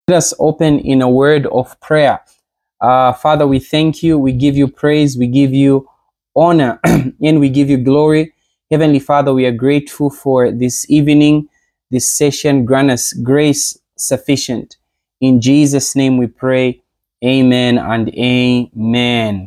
Let us open in a word of prayer. Father, we thank you. We give you praise. We give you honor and we give you glory. Heavenly Father, we are grateful for this evening, this session. Grant us grace sufficient. In Jesus' name we pray. Amen and amen.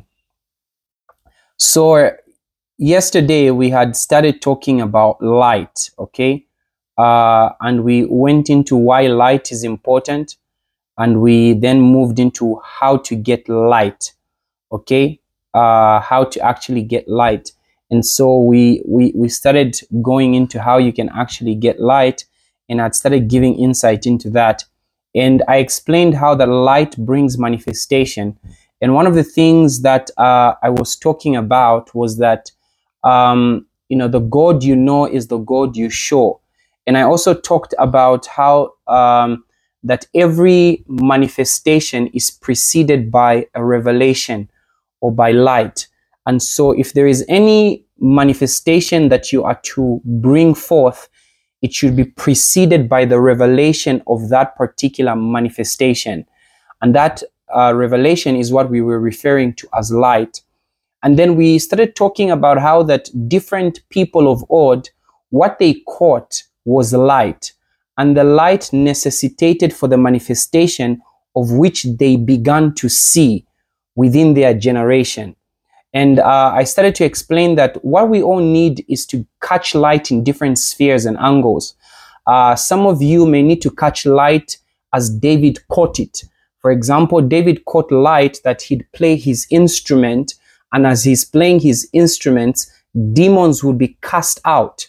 So, yesterday we had started talking about light, okay? And we went into why light is important, and we then moved into how to get light, okay? How to actually get light. And so we started going into how you can actually get light, and I started giving insight into that. And I explained how the light brings manifestation. And one of the things that I was talking about was that, the God you know is the God you show. And I also talked about how that every manifestation is preceded by a revelation or by light. And so if there is any manifestation that you are to bring forth, it should be preceded by the revelation of that particular manifestation. And that revelation is what we were referring to as light. And then we started talking about how that different people of old, what they caught was light. And the light necessitated for the manifestation of which they began to see within their generation. And I started to explain that what we all need is to catch light in different spheres and angles. Some of you may need to catch light as David caught it. For example, David caught light that he'd play his instrument, and as he's playing his instruments, demons would be cast out.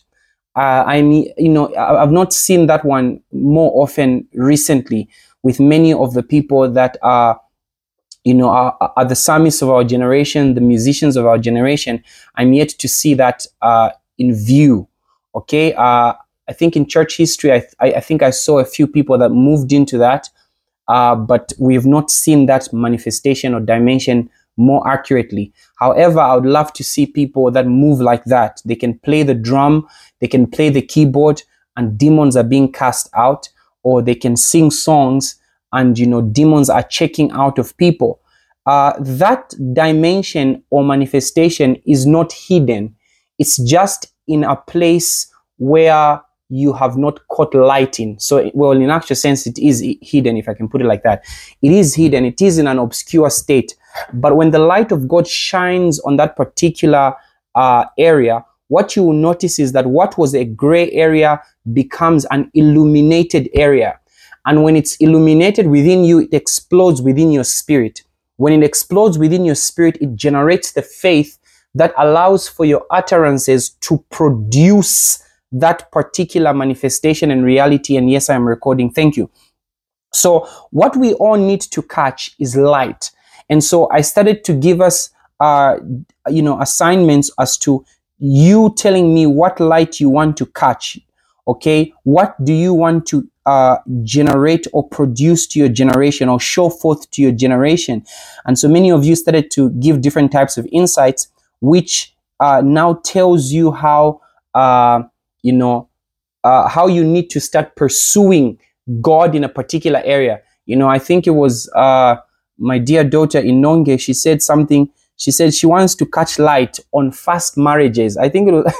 I've not seen that one more often recently with many of the people that are the psalmists of our generation, the musicians of our generation. I'm yet to see that in view. Okay, I think in church history, I think I saw a few people that moved into that, but we have not seen that manifestation or dimension more accurately. However, I would love to see people that move like that. They can play the drum, they can play the keyboard, and demons are being cast out, or they can sing songs and demons are checking out of people. That dimension or manifestation is not hidden. It's just in a place where you have not caught light in. So, well, in actual sense, it is hidden, if I can put it like that. It is hidden. It is in an obscure state. But when the light of God shines on that particular area, what you will notice is that what was a gray area becomes an illuminated area. And when it's illuminated within you, it explodes within your spirit. When it explodes within your spirit, it generates the faith that allows for your utterances to produce that particular manifestation and reality. And yes, I am recording. Thank you. So what we all need to catch is light. And so I started to give us, assignments as to you telling me what light you want to catch. Okay, what do you want to generate or produce to your generation or show forth to your generation? And so many of you started to give different types of insights, which now tells you how how you need to start pursuing God in a particular area. I think it was my dear daughter Inonge. She said something. She said she wants to catch light on fast marriages. I think it was.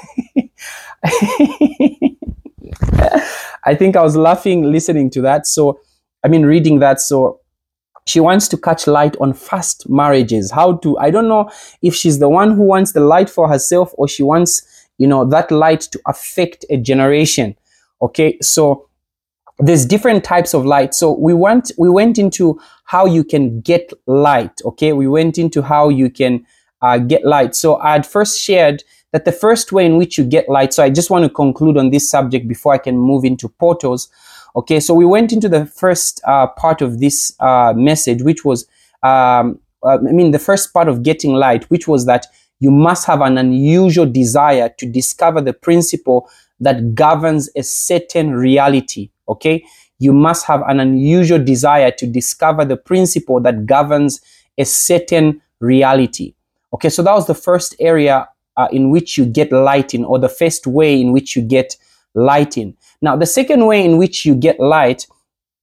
I think I was laughing listening to that. So, reading that. So, she wants to catch light on fast marriages. I don't know if she's the one who wants the light for herself, or she wants, that light to affect a generation. Okay. So, there's different types of light. So we went into how you can get light. Okay. We went into how you can get light. So I had first shared that the first way in which you get light. So I just want to conclude on this subject before I can move into portals. Okay. So we went into the first part of this message, which was, the first part of getting light, which was that you must have an unusual desire to discover the principle that governs a certain reality. Okay, you must have an unusual desire to discover the principle that governs a certain reality. Okay, so that was the first area in which you get light in, or the first way in which you get light in. Now, the second way in which you get light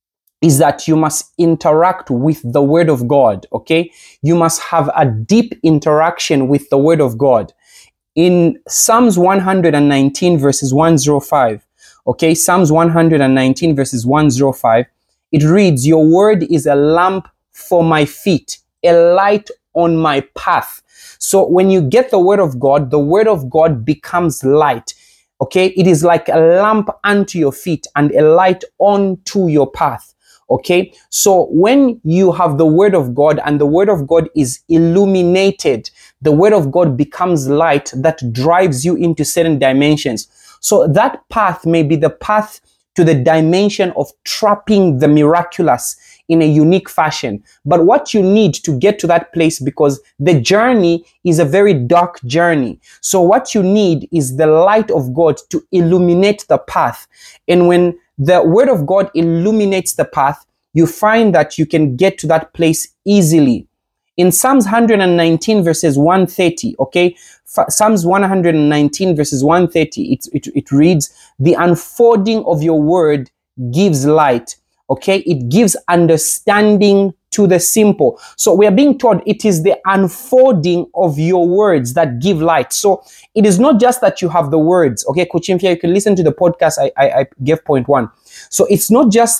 is that you must interact with the word of God, okay? You must have a deep interaction with the word of God. In Psalms 119 verses 105, okay, Psalms 119 verses 105, it reads, your word is a lamp for my feet, a light on my path. So when you get the word of God becomes light. Okay, it is like a lamp unto your feet and a light onto your path. Okay, so when you have the word of God and the word of God is illuminated, the word of God becomes light that drives you into certain dimensions. So that path may be the path to the dimension of trapping the miraculous in a unique fashion. But what you need to get to that place, because the journey is a very dark journey. So what you need is the light of God to illuminate the path. And when the word of God illuminates the path, you find that you can get to that place easily. In Psalms 119 verses 130, okay, Psalms 119 verses 130, it reads, the unfolding of your word gives light, okay, it gives understanding to the simple. So we are being told it is the unfolding of your words that give light. So it is not just that you have the words, okay, Kuchimfia, you can listen to the podcast I gave point one. So it's not just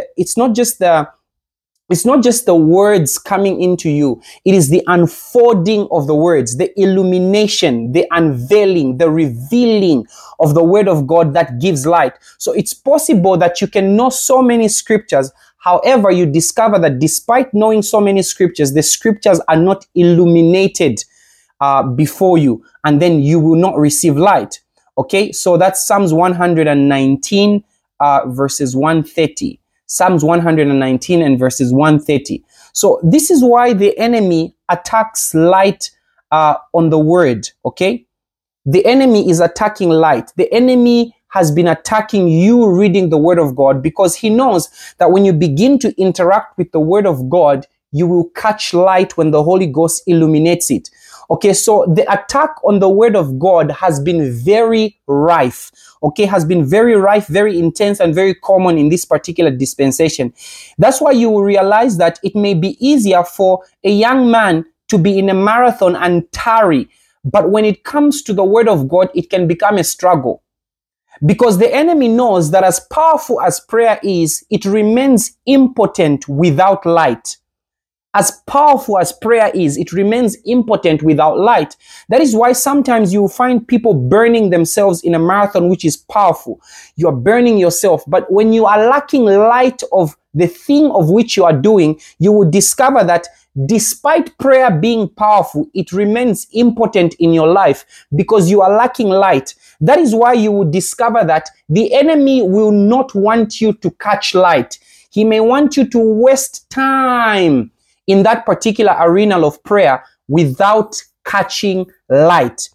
the words coming into you. It is the unfolding of the words, the illumination, the unveiling, the revealing of the word of God that gives light. So it's possible that you can know so many scriptures. However, you discover that despite knowing so many scriptures, the scriptures are not illuminated before you, and then you will not receive light. Okay, so that's Psalms 119 verses 130. Psalms 119 and verses 130. So this is why the enemy attacks light on the word, okay? The enemy is attacking light. The enemy has been attacking you reading the word of God because he knows that when you begin to interact with the word of God, you will catch light when the Holy Ghost illuminates it. Okay, so the attack on the word of God has been very rife, okay, has been very rife, very intense, and very common in this particular dispensation. That's why you will realize that it may be easier for a young man to be in a marathon and tarry, but when it comes to the word of God, it can become a struggle. Because the enemy knows that as powerful as prayer is, it remains impotent without light. As powerful as prayer is, it remains impotent without light. That is why sometimes you find people burning themselves in a marathon, which is powerful. You are burning yourself. But when you are lacking light of the thing of which you are doing, you will discover that despite prayer being powerful, it remains impotent in your life because you are lacking light. That is why you will discover that the enemy will not want you to catch light. He may want you to waste time in that particular arena of prayer without catching light.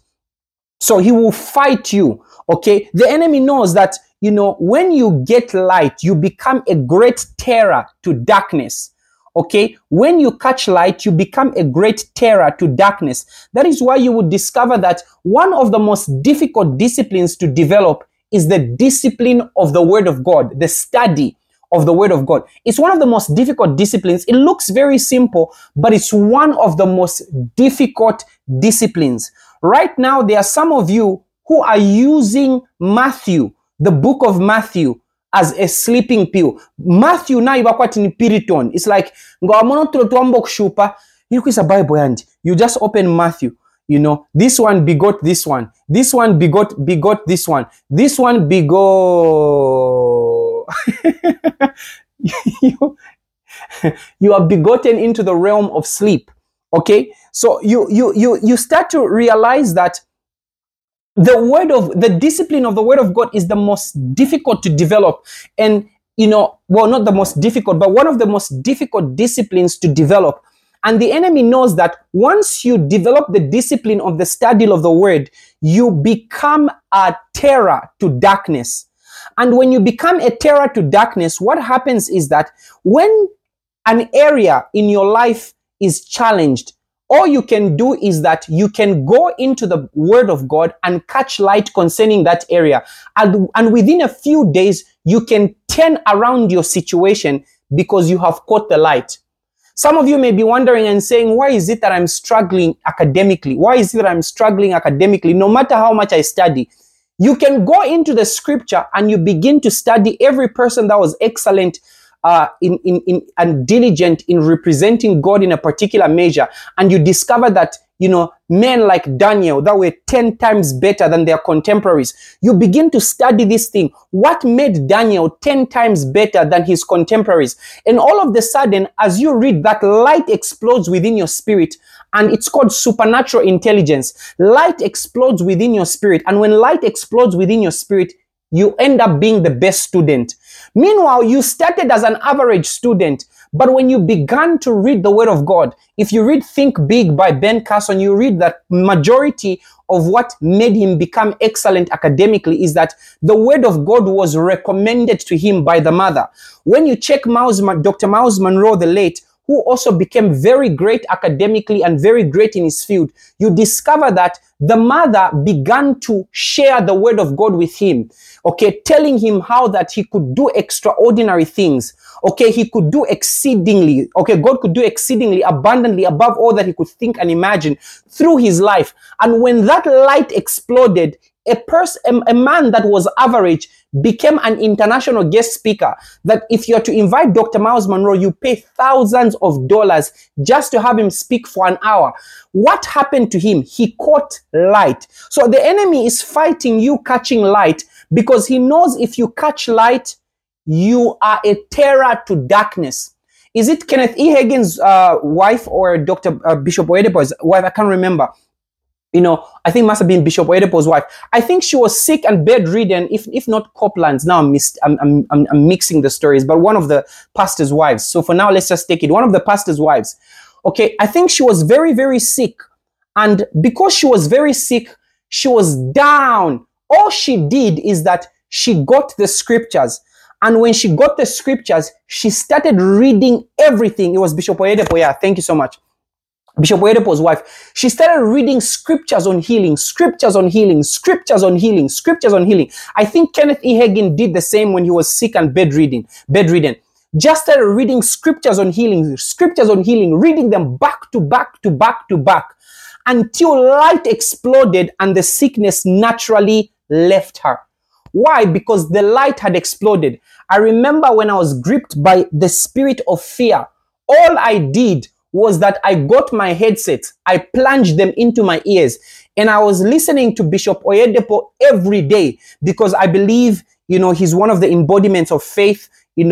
So he will fight you, okay? The enemy knows that, when you get light, you become a great terror to darkness, okay? When you catch light, you become a great terror to darkness. That is why you would discover that one of the most difficult disciplines to develop is the discipline of the word of God, the study of the word of God. It's one of the most difficult disciplines. It looks very simple, but it's one of the most difficult disciplines. Right now, there are some of you who are using Matthew, the book of Matthew, as a sleeping pill. Matthew na ibakwati ni piriton. It's like, a Bible and you just open Matthew. This one begot this one. This one begot this one. This one begot. You are begotten into the realm of sleep. Okay, so you start to realize that the discipline of the word of God is the most difficult to develop, and not the most difficult, but one of the most difficult disciplines to develop. And the enemy knows that once you develop the discipline of the study of the word, you become a terror to darkness. And when you become a terror to darkness, what happens is that when an area in your life is challenged, all you can do is that you can go into the word of God and catch light concerning that area. And within a few days, you can turn around your situation because you have caught the light. Some of you may be wondering and saying, why is it that I'm struggling academically? Why is it that I'm struggling academically? No matter how much I study, you can go into the scripture and you begin to study every person that was excellent and diligent in representing God in a particular measure, and you discover that, men like Daniel that were 10 times better than their contemporaries. You begin to study this thing. What made Daniel 10 times better than his contemporaries? And all of a sudden, as you read, that light explodes within your spirit, and it's called supernatural intelligence. Light explodes within your spirit, and when light explodes within your spirit, you end up being the best student. Meanwhile, you started as an average student, but when you began to read the Word of God, if you read Think Big by Ben Carson, you read that majority of what made him become excellent academically is that the Word of God was recommended to him by the mother. When you check Dr. Miles Monroe the late, who also became very great academically and very great in his field, you discover that the mother began to share the Word of God with him, okay, telling him how that he could do extraordinary things. Okay, he could do exceedingly. Okay, God could do exceedingly abundantly above all that he could think and imagine through his life. And when that light exploded, a man that was average became an international guest speaker, that if you are to invite Dr. Miles Monroe, you pay thousands of dollars just to have him speak for an hour. What happened to him? He caught light. So the enemy is fighting you catching light, because he knows if you catch light, you are a terror to darkness. Is it Kenneth E. Hagin's wife or Dr. Bishop Oyedepo's wife? I can't remember. I think it must have been Bishop Oyedepo's wife. I think she was sick and bedridden, if not Copeland's. Now I'm mixing the stories, but one of the pastor's wives. So for now, let's just take it. One of the pastor's wives. Okay, I think she was very, very sick. And because she was very sick, she was down. All she did is that she got the scriptures. And when she got the scriptures, she started reading everything. It was Bishop Oyedepo. Yeah, thank you so much. Bishop Oyedepo's wife. She started reading scriptures on healing, scriptures on healing, scriptures on healing, scriptures on healing. I think Kenneth E. Hagin did the same when he was sick and bedridden. Just started reading scriptures on healing, reading them back to back to back to back until light exploded and the sickness naturally left her. Why? Because the light had exploded. I remember when I was gripped by the spirit of fear, all I did was that I got my headset, I plunged them into my ears, and I was listening to Bishop Oyedepo every day, because I believe, he's one of the embodiments of faith.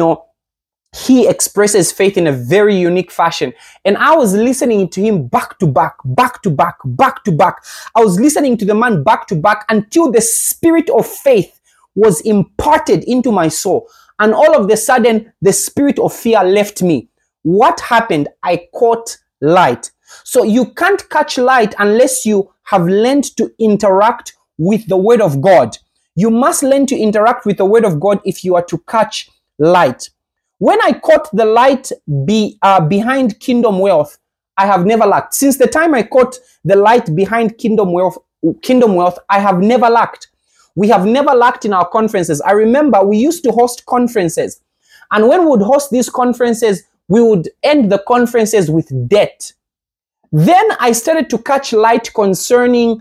He expresses faith in a very unique fashion. And I was listening to him back to back, back to back, back to back. I was listening to the man back to back until the spirit of faith was imparted into my soul. And all of a sudden, the spirit of fear left me. What happened? I caught light. So you can't catch light unless you have learned to interact with the Word of God. You must learn to interact with the Word of God if you are to catch light. When I caught the light behind Kingdom Wealth, I have never lacked. Since the time I caught the light behind Kingdom Wealth, I have never lacked. We have never lacked in our conferences. I remember we used to host conferences. And when we would host these conferences, we would end the conferences with debt. Then I started to catch light concerning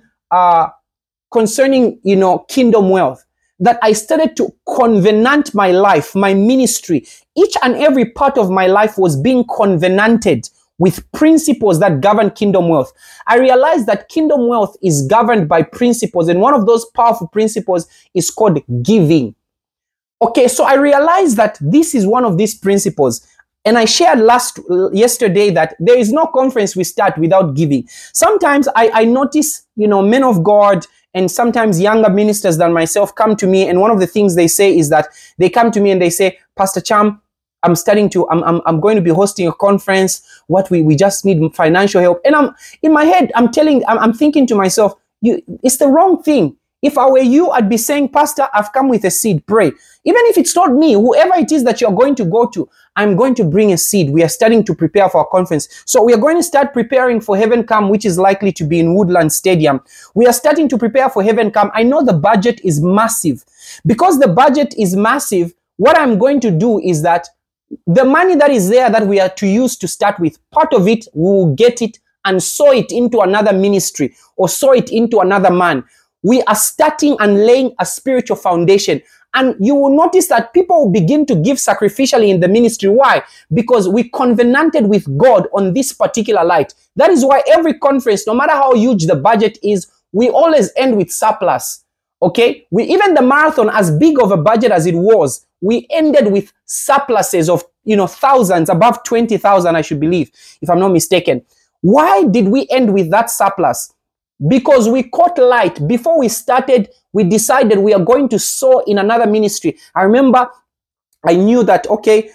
Kingdom Wealth. That I started to covenant my life, my ministry. Each and every part of my life was being covenanted with principles that govern Kingdom Wealth. I realized that Kingdom Wealth is governed by principles, and one of those powerful principles is called giving. Okay, so I realized that this is one of these principles. And I shared yesterday that there is no conference we start without giving. Sometimes I notice, men of God and sometimes younger ministers than myself come to me, and one of the things they say is that they come to me and they say, Pastor Cham, I'm going to be hosting a conference. We just need financial help. And I'm in my head, I'm thinking to myself, it's the wrong thing. If I were you, I'd be saying, Pastor, I've come with a seed, pray. Even if it's not me, whoever it is that you're going to go to, I'm going to bring a seed. We are starting to prepare for our conference. So we are going to start preparing for Heaven Come, which is likely to be in Woodland Stadium. We are starting to prepare for Heaven Come. I know the budget is massive. Because the budget is massive, what I'm going to do is that The money that is there that we are to use to start with, part of it, we will get it and sow it into another ministry or sow it into another man. We are starting and laying a spiritual foundation. And you will notice that people will begin to give sacrificially in the ministry. Why? Because we covenanted with God on this particular light. That is why every conference, no matter how huge the budget is, we always end with surplus. Okay? Even the marathon, as big of a budget as it was, we ended with surpluses of, thousands, above 20,000, I should believe, if I'm not mistaken. Why did we end with that surplus? Because we caught light. Before we started, we decided we are going to sow in another ministry. I remember I knew that, okay,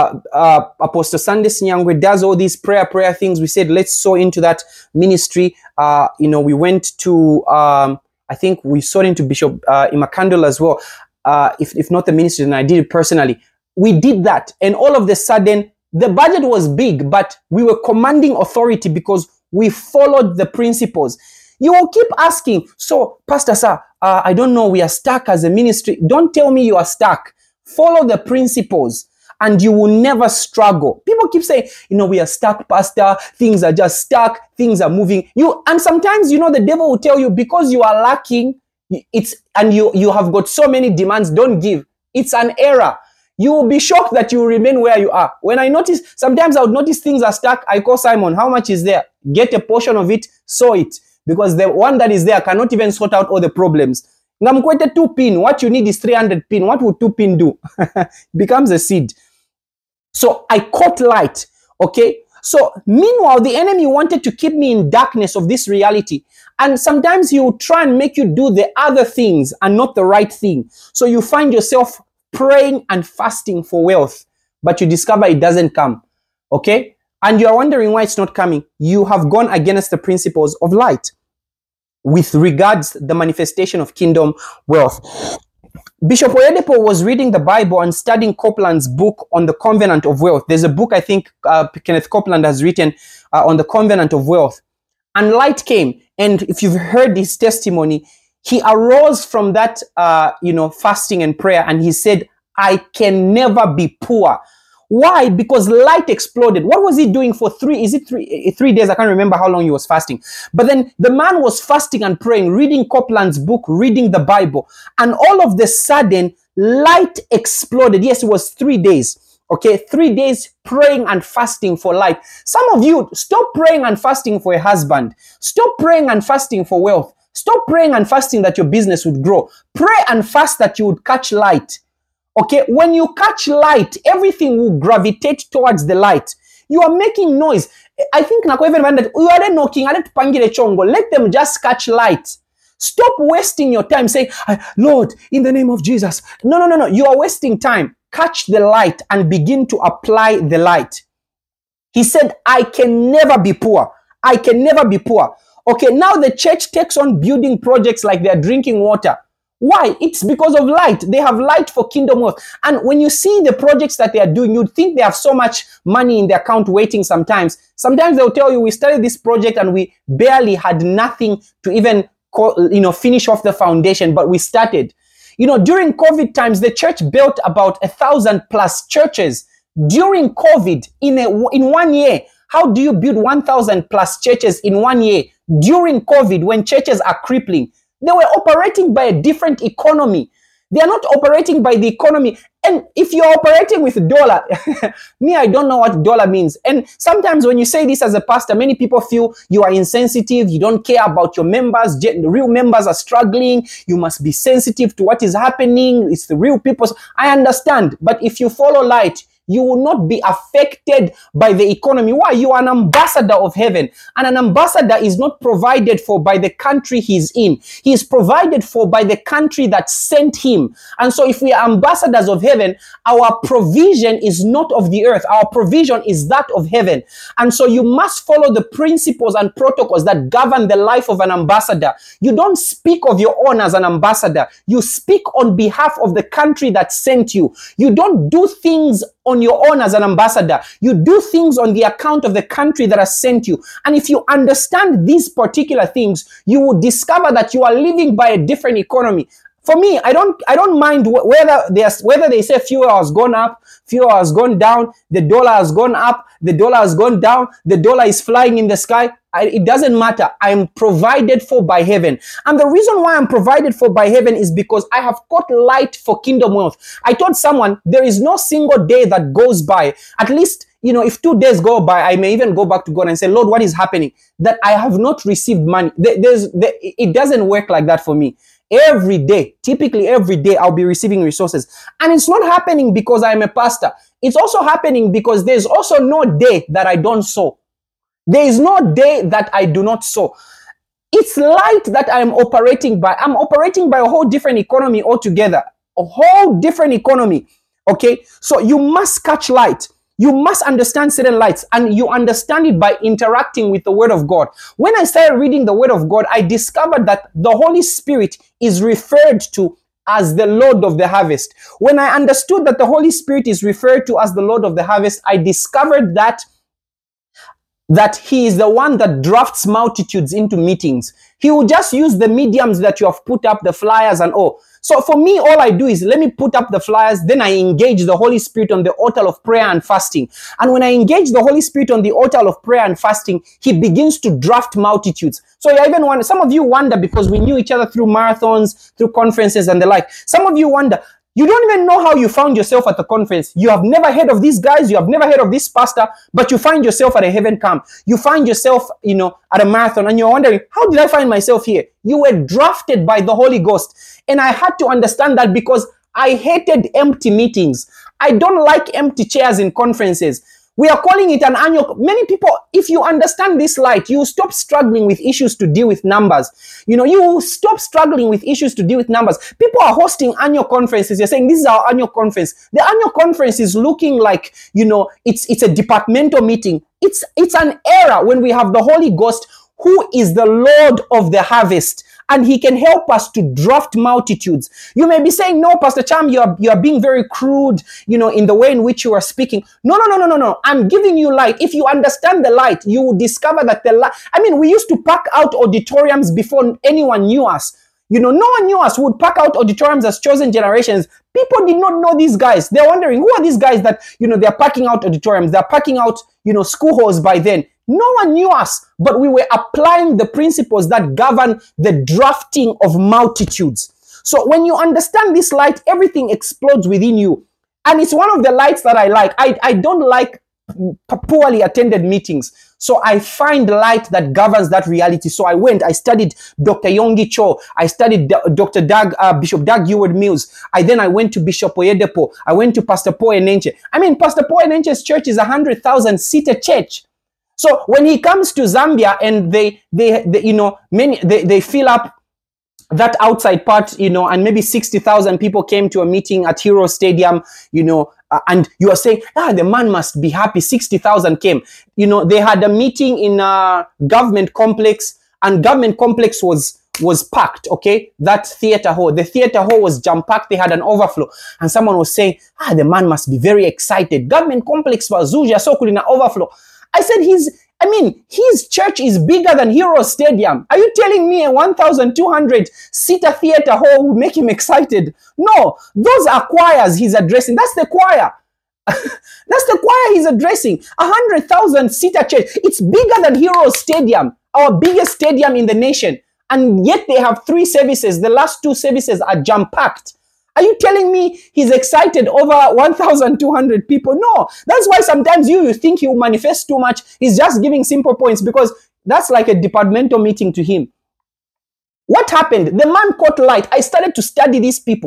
Apostle Sunday Sinyangwe does all these prayer things. We said, let's sow into that ministry. We went to, I think we sowed into Bishop Imakandol as well. If not the ministry, then I did it personally. We did that. And all of a sudden, the budget was big, but we were commanding authority because we followed the principles. You will keep asking, so Pastor Sir, I don't know, we are stuck as a ministry. Don't tell me you are stuck. Follow the principles and you will never struggle. People keep saying, we are stuck, Pastor. Things are just stuck. Things are moving. And sometimes, the devil will tell you because you are lacking, you have got so many demands, don't give. It's an error. You will be shocked that you will remain where you are. When I notice, sometimes I would notice things are stuck. I call Simon, how much is there? Get a portion of it, sow it. Because the one that is there cannot even sort out all the problems. Ngamkwete 2 pin. What you need is 300 pin. What would 2 pin do? Becomes a seed. So I caught light. Okay. So meanwhile, the enemy wanted to keep me in darkness of this reality. And sometimes he will try and make you do the other things and not the right thing. So you find yourself praying and fasting for wealth, but you discover it doesn't come. Okay. And you're wondering why it's not coming. You have gone against the principles of light with regards the manifestation of kingdom wealth. Bishop Oyedepo was reading the Bible and studying Copeland's book on the covenant of wealth. There's a book I think Kenneth Copeland has written on the covenant of wealth. And light came. And if you've heard his testimony, he arose from that, fasting and prayer. And he said, I can never be poor. Why? Because light exploded. What was he doing for 3 days? I can't remember how long he was fasting. But then the man was fasting and praying, reading Copeland's book, reading the Bible. And all of the sudden, light exploded. Yes, it was 3 days. Okay, 3 days praying and fasting for light. Some of you, stop praying and fasting for a husband. Stop praying and fasting for wealth. Stop praying and fasting that your business would grow. Pray and fast that you would catch light. Okay, when you catch light, everything will gravitate towards the light. You are making noise. I think you are knocking, let them just catch light. Stop wasting your time saying, Lord, in the name of Jesus. No. You are wasting time. Catch the light and begin to apply the light. He said, I can never be poor. I can never be poor. Okay, now the church takes on building projects like they're drinking water. Why? It's because of light. They have light for kingdom wealth. And when you see the projects that they are doing, you'd think they have so much money in their account waiting sometimes. Sometimes they'll tell you, we started this project and we barely had nothing to even finish off the foundation, but we started. During COVID times, the church built about 1,000+ churches. During COVID, in 1 year, how do you build 1,000+ churches in 1 year? During COVID, when churches are crippling, they were operating by a different economy. They are not operating by the economy. And if you're operating with dollar, I don't know what dollar means. And sometimes when you say this as a pastor, many people feel you are insensitive. You don't care about your members. The real members are struggling. You must be sensitive to what is happening. It's the real people. I understand. But if you follow light, you will not be affected by the economy. Why? You are an ambassador of heaven. And an ambassador is not provided for by the country he's in. He is provided for by the country that sent him. And so if we are ambassadors of heaven, our provision is not of the earth. Our provision is that of heaven. And so you must follow the principles and protocols that govern the life of an ambassador. You don't speak of your own as an ambassador. You speak on behalf of the country that sent you. You don't do things on your own as an ambassador. You do things on the account of the country that has sent you. And if you understand these particular things, you will discover that you are living by a different economy. For me, I don't mind whether they say fuel has gone up, fuel has gone down, the dollar has gone up, the dollar has gone down, the dollar is flying in the sky. It doesn't matter. I'm provided for by heaven. And the reason why I'm provided for by heaven is because I have caught light for kingdom wealth. I told someone there is no single day that goes by, at least, if 2 days go by, I may even go back to God and say, Lord, what is happening? That I have not received money. It doesn't work like that for me. Every day, typically every day, I'll be receiving resources. And it's not happening because I'm a pastor. It's also happening because there's also no day that I don't sow. There is no day that I do not sow. It's light that I'm operating by. I'm operating by a whole different economy altogether. A whole different economy. Okay? So you must catch light. You must understand certain lights, and you understand it by interacting with the Word of God. When I started reading the Word of God, I discovered that the Holy Spirit is referred to as the Lord of the harvest. When I understood that the Holy Spirit is referred to as the Lord of the harvest, I discovered that he is the one that drafts multitudes into meetings. He will just use the mediums that you have put up, the flyers and all. So for me, all I do is let me put up the flyers, then I engage the Holy Spirit on the altar of prayer and fasting. And when I engage the Holy Spirit on the altar of prayer and fasting, he begins to draft multitudes. So I even wonder, some of you wonder, because we knew each other through marathons, through conferences and the like. Some of you wonder, you don't even know how you found yourself at the conference. You have never heard of these guys. You have never heard of this pastor, but you find yourself at a heaven camp. You find yourself, at a marathon, and you're wondering, how did I find myself here? You were drafted by the Holy Ghost. And I had to understand that because I hated empty meetings. I don't like empty chairs in conferences. We are calling it an annual. Many people, if you understand this light, you stop struggling with issues to deal with numbers. You stop struggling with issues to deal with numbers. People are hosting annual conferences. You're saying, this is our annual conference. The annual conference is looking like, it's a departmental meeting. It's an era when we have the Holy Ghost, who is the Lord of the harvest. And he can help us to draft multitudes. You may be saying, no, Pastor Cham, you are being very crude, in the way in which you are speaking. No. I'm giving you light. If you understand the light, you will discover that the light. We used to pack out auditoriums before anyone knew us. No one knew us. We would pack out auditoriums as chosen generations. People did not know these guys. They're wondering, who are these guys that, they're packing out auditoriums. They're packing out, school halls by then. No one knew us, but we were applying the principles that govern the drafting of multitudes. So when you understand this light, everything explodes within you. And it's one of the lights that I like. I don't like poorly attended meetings. So I find light that governs that reality. So I studied Dr. Yonggi Cho. I studied Dr. Bishop Doug Heward Mills. I went to Bishop Oyedepo. I went to Pastor Paul Enenche. Pastor Paul Enenche's church is 100,000 seater church. So when he comes to Zambia and they fill up that outside part, and maybe 60,000 people came to a meeting at Hero Stadium, and you are saying, the man must be happy. 60,000 came. They had a meeting in a government complex, and government complex was packed. Okay, that theater hall. The theater hall was jam-packed. They had an overflow, and someone was saying, the man must be very excited. Government complex was Zuja Sokulina overflow. I said, his church is bigger than Hero Stadium. Are you telling me a 1,200 seater theater hall would make him excited? No, those are choirs he's addressing. That's the choir. That's the choir he's addressing. 100,000 seater church. It's bigger than Hero Stadium, our biggest stadium in the nation. And yet they have 3 services. The last 2 services are jam-packed. Are you telling me he's excited over 1,200 people? No. That's why sometimes you think he will manifest too much. He's just giving simple points because that's like a departmental meeting to him. What happened? The man caught light. I started to study these people.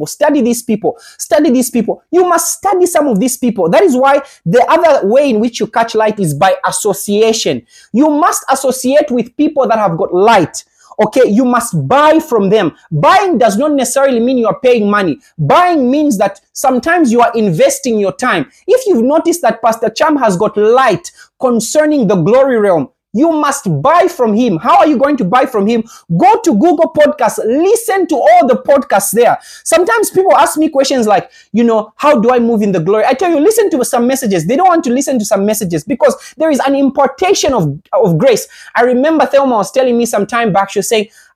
You must study some of these people. That is why the other way in which you catch light is by association. You must associate with people that have got light. Okay, you must buy from them. Buying does not necessarily mean you are paying money. Buying means that sometimes you are investing your time. If you've noticed that Pastor Cham has got light concerning the glory realm, you must buy from him. How are you going to buy from him? Go to Google Podcasts. Listen to all the podcasts there. Sometimes people ask me questions like, how do I move in the glory? I tell you, listen to some messages. They don't want to listen to some messages because there is an importation of grace. I remember Thelma was telling me some time back, she was saying,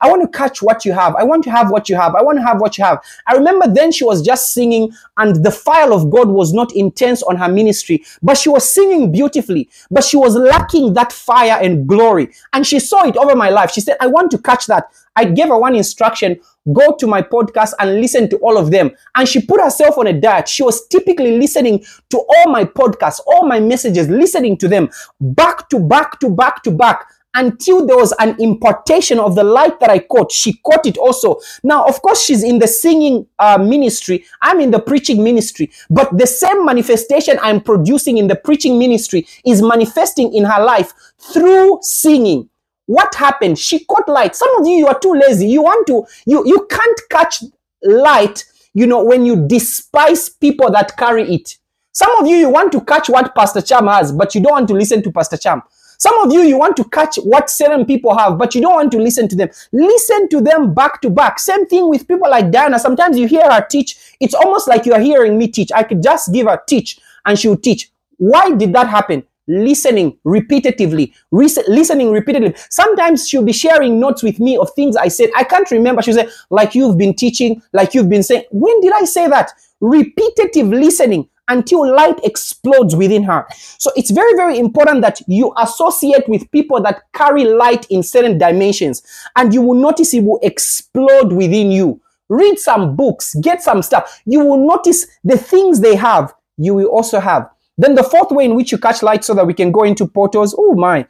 I want to catch what you have. I want to have what you have. I want to have what you have. I remember then she was just singing, and the fire of God was not intense on her ministry, but she was singing beautifully, but she was lacking that fire and glory. And she saw it over my life. She said, I want to catch that. I gave her one instruction: go to my podcast and listen to all of them. And she put herself on a diet. She was typically listening to all my podcasts, all my messages, listening to them back to back to back to back, until there was an impartation of the light that I caught. She caught it also. Now, of course, she's in the singing ministry. I'm in the preaching ministry. But the same manifestation I'm producing in the preaching ministry is manifesting in her life through singing. What happened? She caught light. Some of you are too lazy. You can't catch light, when you despise people that carry it. Some of you want to catch what Pastor Cham has, but you don't want to listen to Pastor Cham. Some of you want to catch what certain people have, but you don't want to listen to them. Listen to them back to back. Same thing with people like Diana. Sometimes you hear her teach. It's almost like you are hearing me teach. I could just give her teach and she'll teach. Why did that happen? Listening repetitively. Sometimes she'll be sharing notes with me of things I said. I can't remember. She'll say, like you've been teaching, like you've been saying. When did I say that? Repetitive listening until light explodes within her. So it's very, very important that you associate with people that carry light in certain dimensions, and you will notice it will explode within you. Read some books, get some stuff. You will notice the things they have, you will also have. Then the fourth way in which you catch light, so that we can go into portals. Oh my.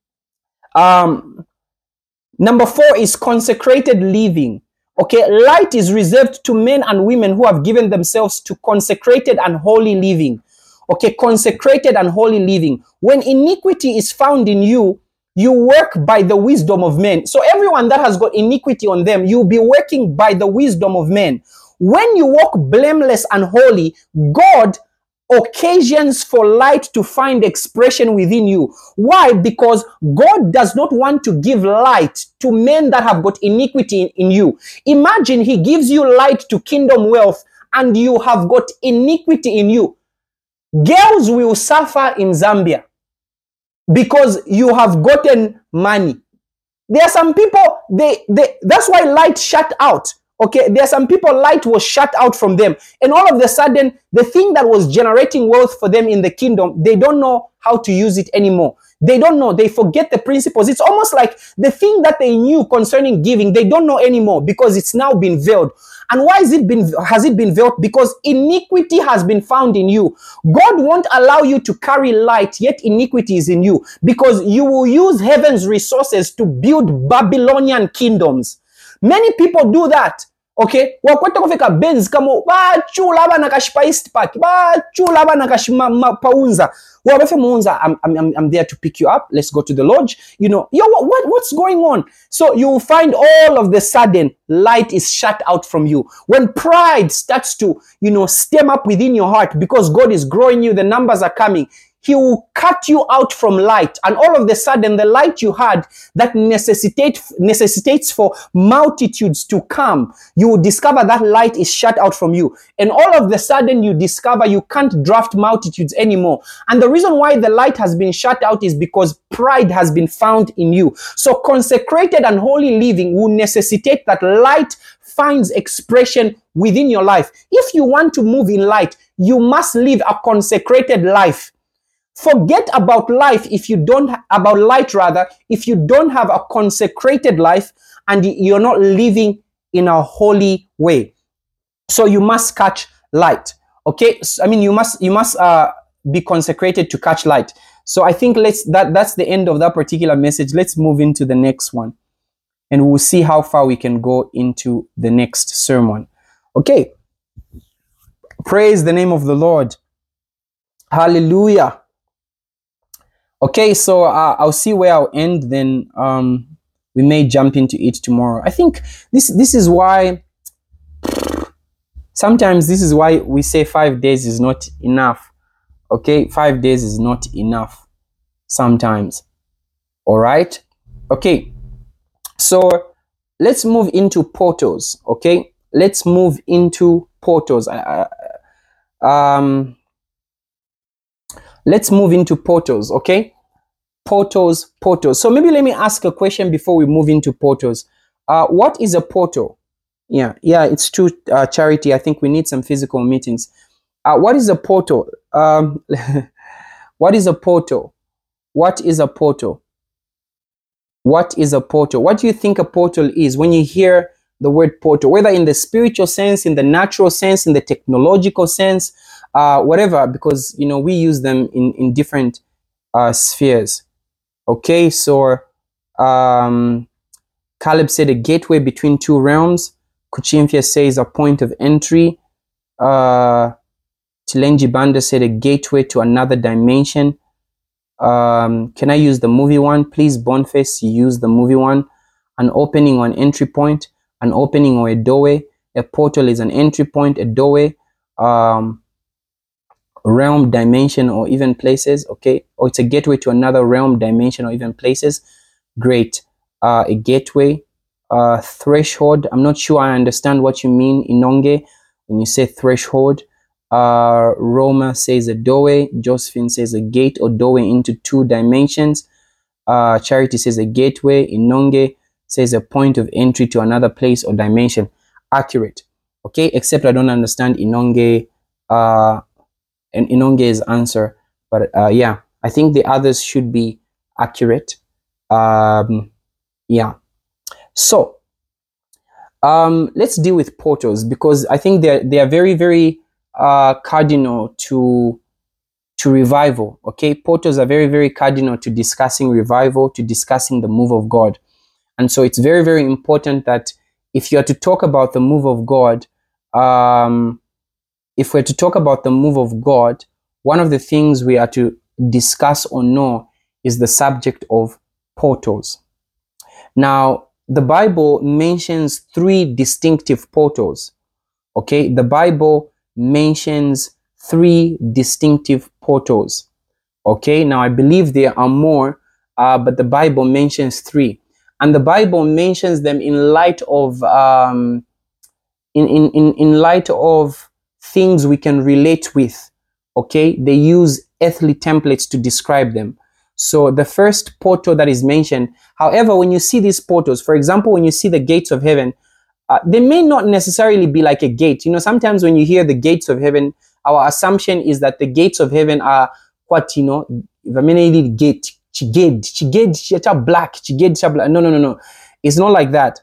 Number 4 is consecrated living. Okay, light is reserved to men and women who have given themselves to consecrated and holy living. Okay, consecrated and holy living. When iniquity is found in you, you work by the wisdom of men. So everyone that has got iniquity on them, you'll be working by the wisdom of men. When you walk blameless and holy, God occasions for light to find expression within you. Why? Because God does not want to give light to men that have got iniquity in you. Imagine he gives you light to kingdom wealth and you have got iniquity in you. Girls will suffer in Zambia because you have gotten money. There are some people, that's why light shut out. Okay, there are some people, light was shut out from them. And all of a sudden, the thing that was generating wealth for them in the kingdom, they don't know how to use it anymore. They don't know. They forget the principles. It's almost like the thing that they knew concerning giving, they don't know anymore because it's now been veiled. And why has it been veiled? Because iniquity has been found in you. God won't allow you to carry light, yet iniquity is in you, because you will use heaven's resources to build Babylonian kingdoms. Many people do that. Okay, wakwata kufika Benz kama bachula bana kashpaist park bachula bana kashpaunza wabefe muunza. I'm there to pick you up. Let's go to the lodge. What's going on? So you will find all of the sudden light is shut out from you. When pride starts to stem up within your heart, because God is growing you, the numbers are coming, he will cut you out from light, and all of a sudden the light you had that necessitates for multitudes to come, you will discover that light is shut out from you, and all of a sudden you discover you can't draft multitudes anymore. And the reason why the light has been shut out is because pride has been found in you. So consecrated and holy living will necessitate that light finds expression within your life. If you want to move in light, you must live a consecrated life. Forget about life if you don't about light rather if you don't have a consecrated life and you're not living in a holy way. So you must catch light. Okay, I mean you must be consecrated to catch light. So I think that's the end of that particular message. Let's move into the next one, and we'll see how far we can go into the next sermon. Okay, praise the name of the Lord. Hallelujah. Okay, so I'll see where I'll end, then we may jump into it tomorrow. I think this is why sometimes this is why we say 5 days is not enough. Okay, 5 days is not enough sometimes. All right. Okay, so let's move into portals. Okay, let's move into portals. Let's move into portals, okay? Portals. So maybe let me ask a question before we move into portals. What is a portal? Yeah, it's true, Charity. I think we need some physical meetings. What is a portal? What is a portal? What is a portal? What is a portal? What do you think a portal is when you hear the word portal? Whether in the spiritual sense, in the natural sense, in the technological sense, whatever, because we use them in different spheres. Okay, so Caleb said a gateway between two realms. Kuchimfia says a point of entry. Tilenji Banda said a gateway to another dimension. Can I use the movie one? Please, Boniface, use the movie one. An opening or an entry point, an opening or a doorway. A portal is an entry point, a doorway, realm, dimension, or even places. Okay, or it's a gateway to another realm, dimension, or even places. Great. A gateway, threshold. I'm not sure I understand what you mean, Inonge, when you say threshold. Roma says a doorway. Josephine says a gate or doorway into two dimensions. Charity says a gateway. Inonge says a point of entry to another place or dimension. Accurate. Okay, except I don't understand Inonge and Inonge's answer. But yeah, I think the others should be accurate. Yeah. So let's deal with portals, because I think they are very, very cardinal to revival. Okay, portals are very, very cardinal to discussing revival, to discussing the move of God. And so it's very, very important that if you are to talk about the move of God, if we're to talk about the move of God, one of the things we are to discuss or know is the subject of portals. Now, the Bible mentions three distinctive portals. Okay, the Bible mentions three distinctive portals. Okay, now I believe there are more, but the Bible mentions three, and the Bible mentions them in light of in light of things we can relate with. Okay, they use earthly templates to describe them. So the first portal that is mentioned, however, when you see these portals, for example, when you see the gates of heaven, they may not necessarily be like a gate. Sometimes when you hear the gates of heaven, our assumption is that the gates of heaven are what, gate, black. No. It's not like that.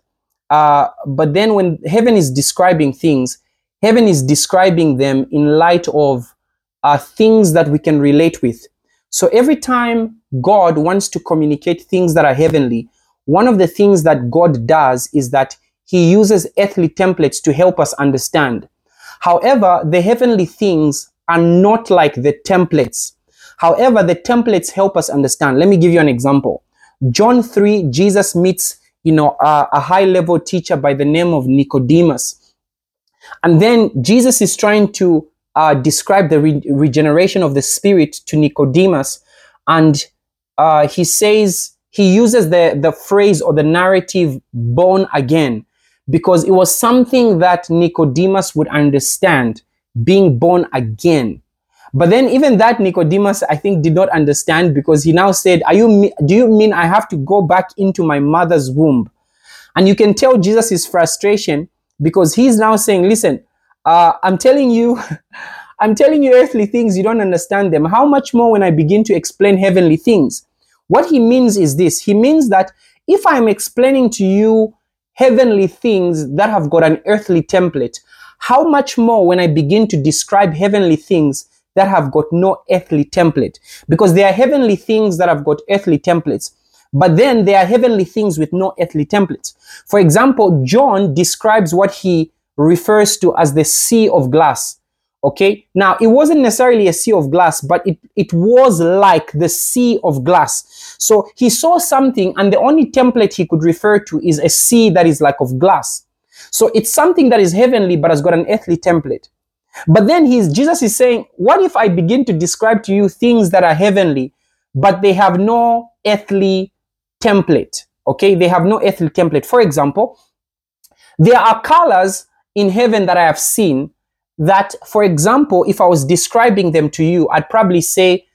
But then when heaven is describing things, heaven is describing them in light of things that we can relate with. So every time God wants to communicate things that are heavenly, one of the things that God does is that he uses earthly templates to help us understand. However, the heavenly things are not like the templates. However, the templates help us understand. Let me give you an example. John 3, Jesus meets, a high-level teacher by the name of Nicodemus. And then Jesus is trying to describe the regeneration of the spirit to Nicodemus. And he says, he uses the phrase or the narrative born again, because it was something that Nicodemus would understand, being born again. But then even that Nicodemus, I think, did not understand, because he now said, do you mean I have to go back into my mother's womb? And you can tell Jesus' frustration, because he's now saying, listen, I'm telling you earthly things, you don't understand them. How much more when I begin to explain heavenly things? What he means is this. He means that if I'm explaining to you heavenly things that have got an earthly template, how much more when I begin to describe heavenly things that have got no earthly template? Because there are heavenly things that have got earthly templates, but then there are heavenly things with no earthly templates. For example, John describes what he refers to as the sea of glass. Okay, now it wasn't necessarily a sea of glass, but it was like the sea of glass. So he saw something, and the only template he could refer to is a sea that is like of glass. So it's something that is heavenly but has got an earthly template. But then Jesus is saying, what if I begin to describe to you things that are heavenly, but they have no earthly template? Okay, they have no earthly template. For example, there are colors in heaven that I have seen that, for example, if I was describing them to you, I'd probably say,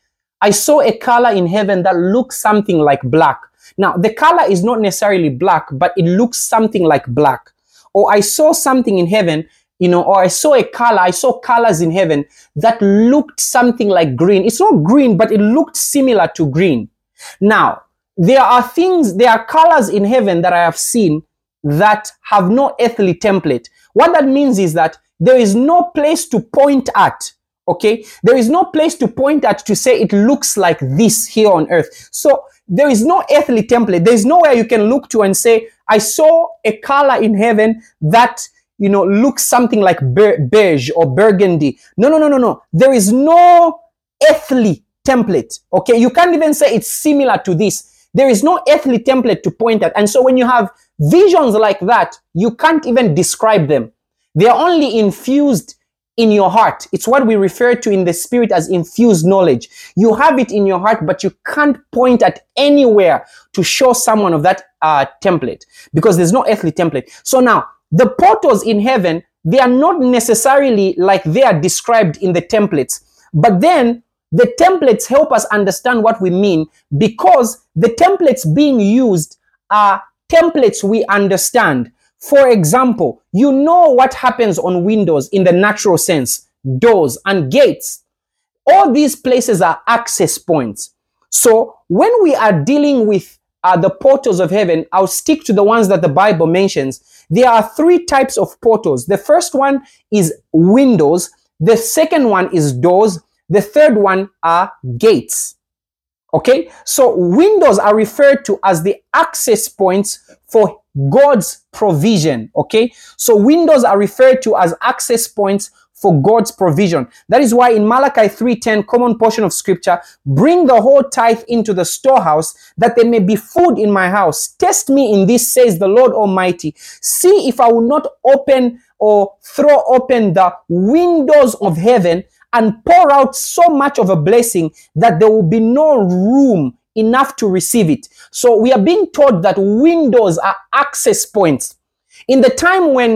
I saw a color in heaven that looks something like black. Now, the color is not necessarily black, but it looks something like black. Or I saw something in heaven, or I saw I saw colors in heaven that looked something like green. It's not green, but it looked similar to green. Now, there are colors in heaven that I have seen that have no earthly template. What that means is that there is no place to point at. Okay, there is no place to point at to say it looks like this here on earth. So there is no earthly template. There is nowhere you can look to and say, I saw a color in heaven that, looks something like beige or burgundy. No. There is no earthly template. Okay, you can't even say it's similar to this. There is no earthly template to point at. And so when you have visions like that, you can't even describe them. They are only infused in your heart. It's what we refer to in the spirit as infused knowledge. You have it in your heart, but you can't point at anywhere to show someone of that template, because there's no earthly template. So now, the portals in heaven, they are not necessarily like they are described in the templates, but then the templates help us understand what we mean, because the templates being used are templates we understand. For example, you know what happens on windows in the natural sense, doors and gates. All these places are access points. So when we are dealing with the portals of heaven, I'll stick to the ones that the Bible mentions. There are 3 types of portals. The first one is windows. The second one is doors. The third one are gates. Okay, so windows are referred to as the access points for God's provision. Okay, so windows are referred to as access points for God's provision. That is why in Malachi 3:10, common portion of scripture, bring the whole tithe into the storehouse, that there may be food in my house. Test me in this, says the Lord Almighty. See if I will not open or throw open the windows of heaven and pour out so much of a blessing that there will be no room enough to receive it. So we are being taught that windows are access points. In the time when,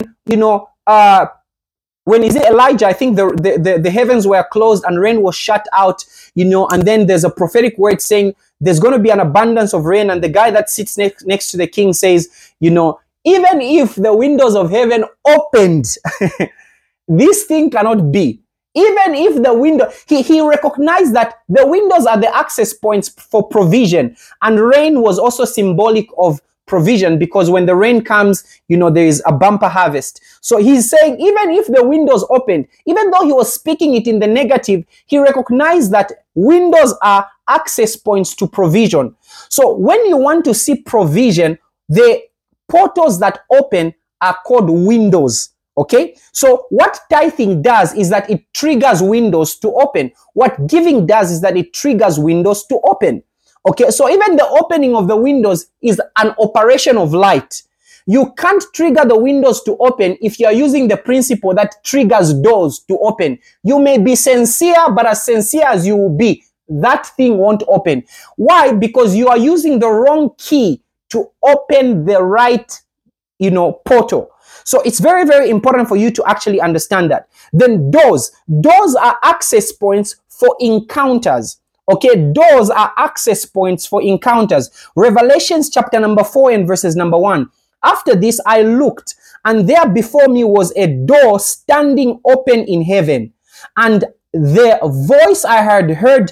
when is it Elijah, I think the heavens were closed and rain was shut out, and then there's a prophetic word saying there's going to be an abundance of rain. And the guy that sits next to the king says, even if the windows of heaven opened, this thing cannot be. Even if the window, he recognized that the windows are the access points for provision, and rain was also symbolic of provision, because when the rain comes, there is a bumper harvest. So he's saying, even if the windows opened, even though he was speaking it in the negative, he recognized that windows are access points to provision. So when you want to see provision, the portals that open are called windows. Okay, so what tithing does is that it triggers windows to open. What giving does is that it triggers windows to open. Okay, so even the opening of the windows is an operation of light. You can't trigger the windows to open if you are using the principle that triggers doors to open. You may be sincere, but as sincere as you will be, that thing won't open. Why? Because you are using the wrong key to open the right, portal. So it's very, very important for you to actually understand that. Then doors are access points for encounters. Okay, doors are access points for encounters. Revelations chapter number 4 and verses number 1. After this, I looked, and there before me was a door standing open in heaven. And the voice I had heard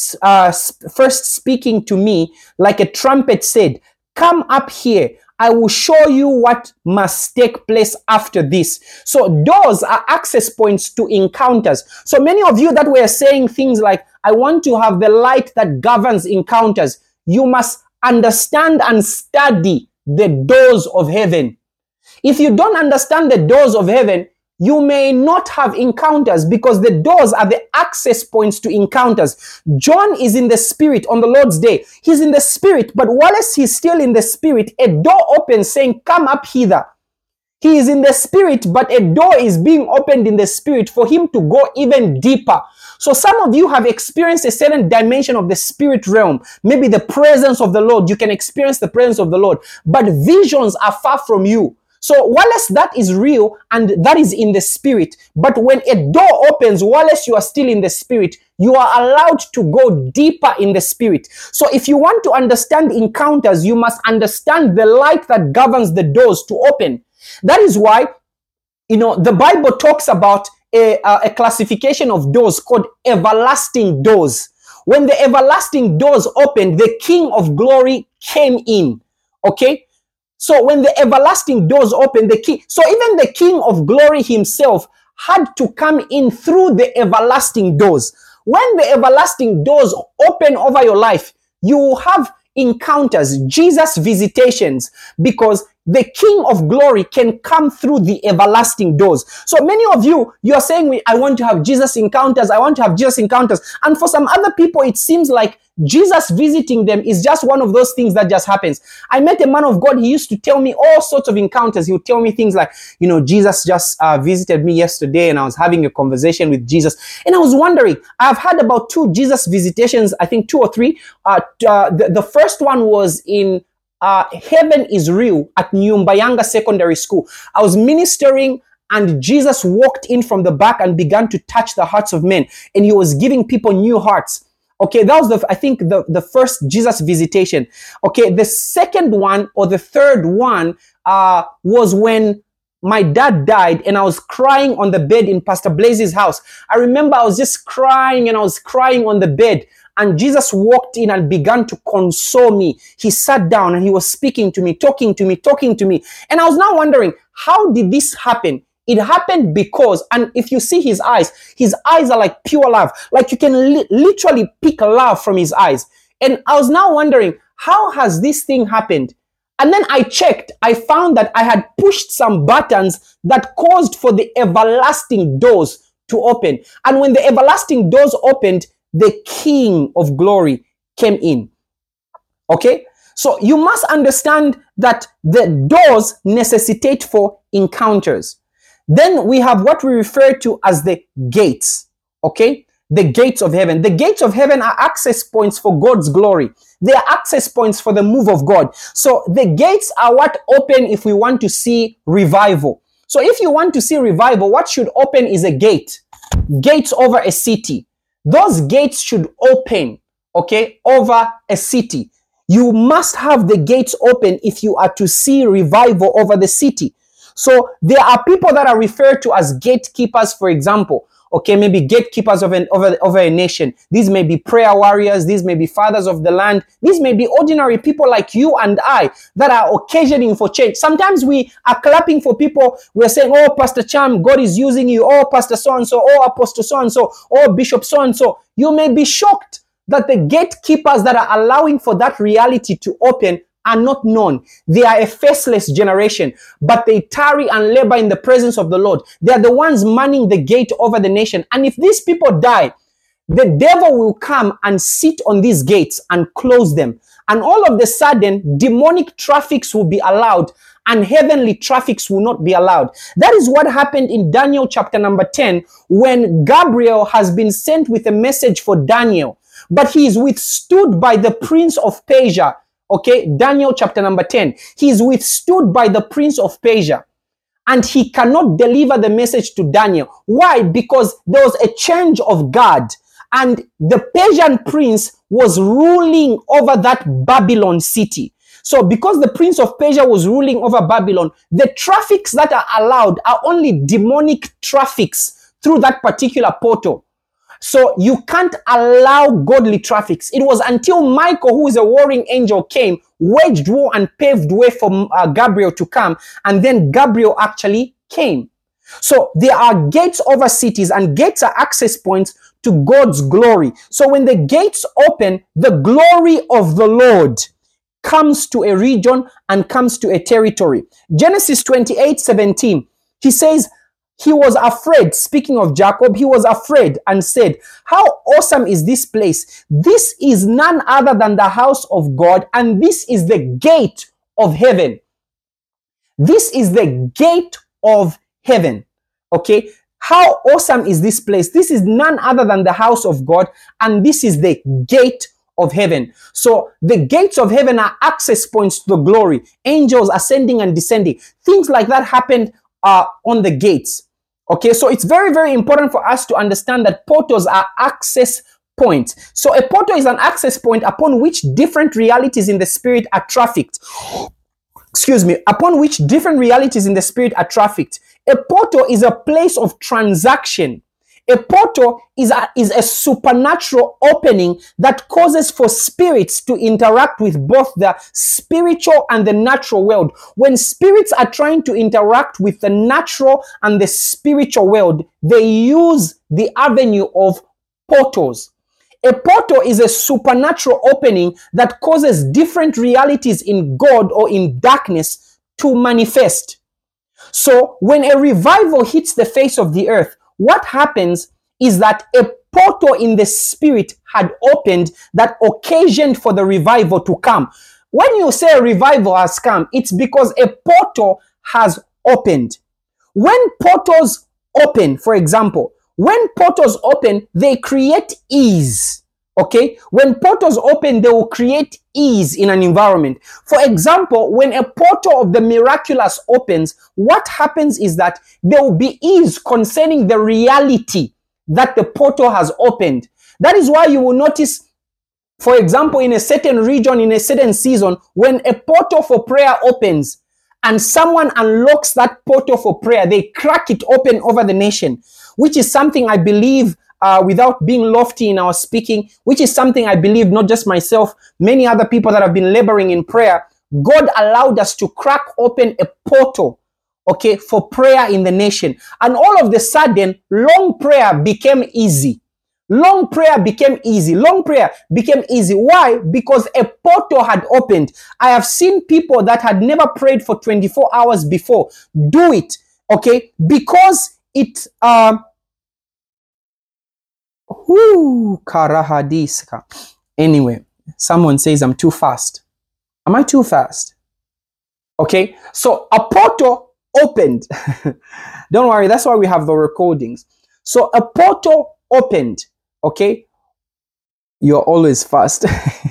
first speaking to me like a trumpet said, "Come up here. I will show you what must take place after this." So doors are access points to encounters. So many of you that were saying things like, I want to have the light that governs encounters, you must understand and study the doors of heaven. If you don't understand the doors of heaven, you may not have encounters, because the doors are the access points to encounters. John is in the spirit on the Lord's day. He's in the spirit, but whilst he's still in the spirit, a door opens saying, "Come up hither." He is in the spirit, but a door is being opened in the spirit for him to go even deeper. So some of you have experienced a certain dimension of the spirit realm, maybe the presence of the Lord. You can experience the presence of the Lord, but visions are far from you. So whilst that is real and that is in the spirit, but when a door opens, whilst you are still in the spirit, you are allowed to go deeper in the spirit. So if you want to understand encounters, you must understand the light that governs the doors to open. That is why, the Bible talks about a classification of doors called everlasting doors. When the everlasting doors opened, the King of Glory came in. Okay? So when the everlasting doors opened, so even the King of Glory himself had to come in through the everlasting doors. When the everlasting doors open over your life, you have encounters, Jesus visitations, because the King of Glory can come through the everlasting doors. So many of you are saying, I want to have Jesus encounters. I want to have Jesus encounters. And for some other people, it seems like Jesus visiting them is just one of those things that just happens. I met a man of God. He used to tell me all sorts of encounters. He would tell me things like, Jesus just visited me yesterday and I was having a conversation with Jesus. And I was wondering, I've had about 2 Jesus visitations, I think 2 or 3. The first one was in Heaven is Real at Nyumbayanga Secondary School. I was ministering and Jesus walked in from the back and began to touch the hearts of men. And he was giving people new hearts. Okay, that was the first Jesus visitation. Okay, the second one or the third one was when my dad died and I was crying on the bed in Pastor Blaze's house. I remember I was just crying and I was crying on the bed. And Jesus walked in and began to console me. He sat down and he was speaking to me, talking to me. And I was now wondering, how did this happen? It happened because, and if you see his eyes are like pure love. Like you can literally pick love from his eyes. And I was now wondering, how has this thing happened? And then I checked, I found that I had pushed some buttons that caused for the everlasting doors to open. And when the everlasting doors opened, the King of Glory came in. Okay? So you must understand that the doors necessitate for encounters. Then we have what we refer to as the gates. Okay? The gates of heaven. The gates of heaven are access points for God's glory. They are access points for the move of God. So the gates are what open if we want to see revival. So if you want to see revival, what should open is a gate. Gates over a city. Those gates should open, okay, over a city. You must have the gates open if you are to see revival over the city. So there are people that are referred to as gatekeepers, for example. Okay, maybe gatekeepers of over a nation. These may be prayer warriors. These may be fathers of the land. These may be ordinary people like you and I that are occasioning for change. Sometimes we are clapping for people. We're saying, oh, Pastor Cham, God is using you. Oh, Pastor so-and-so. Oh, Apostle so-and-so. Oh, Bishop so-and-so. You may be shocked that the gatekeepers that are allowing for that reality to open are not known. They are a faceless generation, but they tarry and labor in the presence of the Lord. They are the ones manning the gate over the nation. And if these people die, the devil will come and sit on these gates and close them. And all of a sudden, demonic traffics will be allowed and heavenly traffics will not be allowed. That is what happened in Daniel chapter number 10, when Gabriel has been sent with a message for Daniel, but he is withstood by the prince of Persia. Okay, Daniel chapter number 10. He is withstood by the prince of Persia and he cannot deliver the message to Daniel. Why? Because there was a change of guard and the Persian prince was ruling over that Babylon city. So because the prince of Persia was ruling over Babylon, the traffics that are allowed are only demonic traffics through that particular portal. So you can't allow godly traffics. It was until Michael, who is a warring angel, came, waged war and paved way for Gabriel to come. And then Gabriel actually came. So there are gates over cities and gates are access points to God's glory. So when the gates open, the glory of the Lord comes to a region and comes to a territory. Genesis 28:17, he says, he was afraid, speaking of Jacob, he was afraid and said, how awesome is this place? This is none other than the house of God, and this is the gate of heaven. This is the gate of heaven. Okay? How awesome is this place? This is none other than the house of God, and this is the gate of heaven. So the gates of heaven are access points to the glory. Angels ascending and descending. Things like that happened on the gates. Okay, so it's very, very important for us to understand that portals are access points. So a portal is an access point upon which different realities in the spirit are trafficked. Upon which different realities in the spirit are trafficked. A portal is a place of transaction. A portal is a supernatural opening that causes for spirits to interact with both the spiritual and the natural world. When spirits are trying to interact with the natural and the spiritual world, they use the avenue of portals. A portal is a supernatural opening that causes different realities in God or in darkness to manifest. So when a revival hits the face of the earth, what happens is that a portal in the spirit had opened that occasioned for the revival to come. When you say a revival has come, it's because a portal has opened. When portals open, for example, when portals open, they create ease. Okay? When portals open, they will create ease in an environment. For example, when a portal of the miraculous opens, what happens is that there will be ease concerning the reality that the portal has opened. That is why you will notice, for example, in a certain region, in a certain season, when a portal for prayer opens and someone unlocks that portal for prayer, they crack it open over the nation, which is something I believe, without being lofty in our speaking, which is something I believe not just myself, many other people that have been laboring in prayer, God allowed us to crack open a portal, okay, for prayer in the nation. And all of a sudden, long prayer became easy. Long prayer became easy. Long prayer became easy. Why? Because a portal had opened. I have seen people that had never prayed for 24 hours before do it, okay, because it, karahadiska. Anyway, someone says I'm too fast. Am I too fast? Okay, so a portal opened. Don't worry, that's why we have the recordings. So a portal opened. Okay, you're always fast.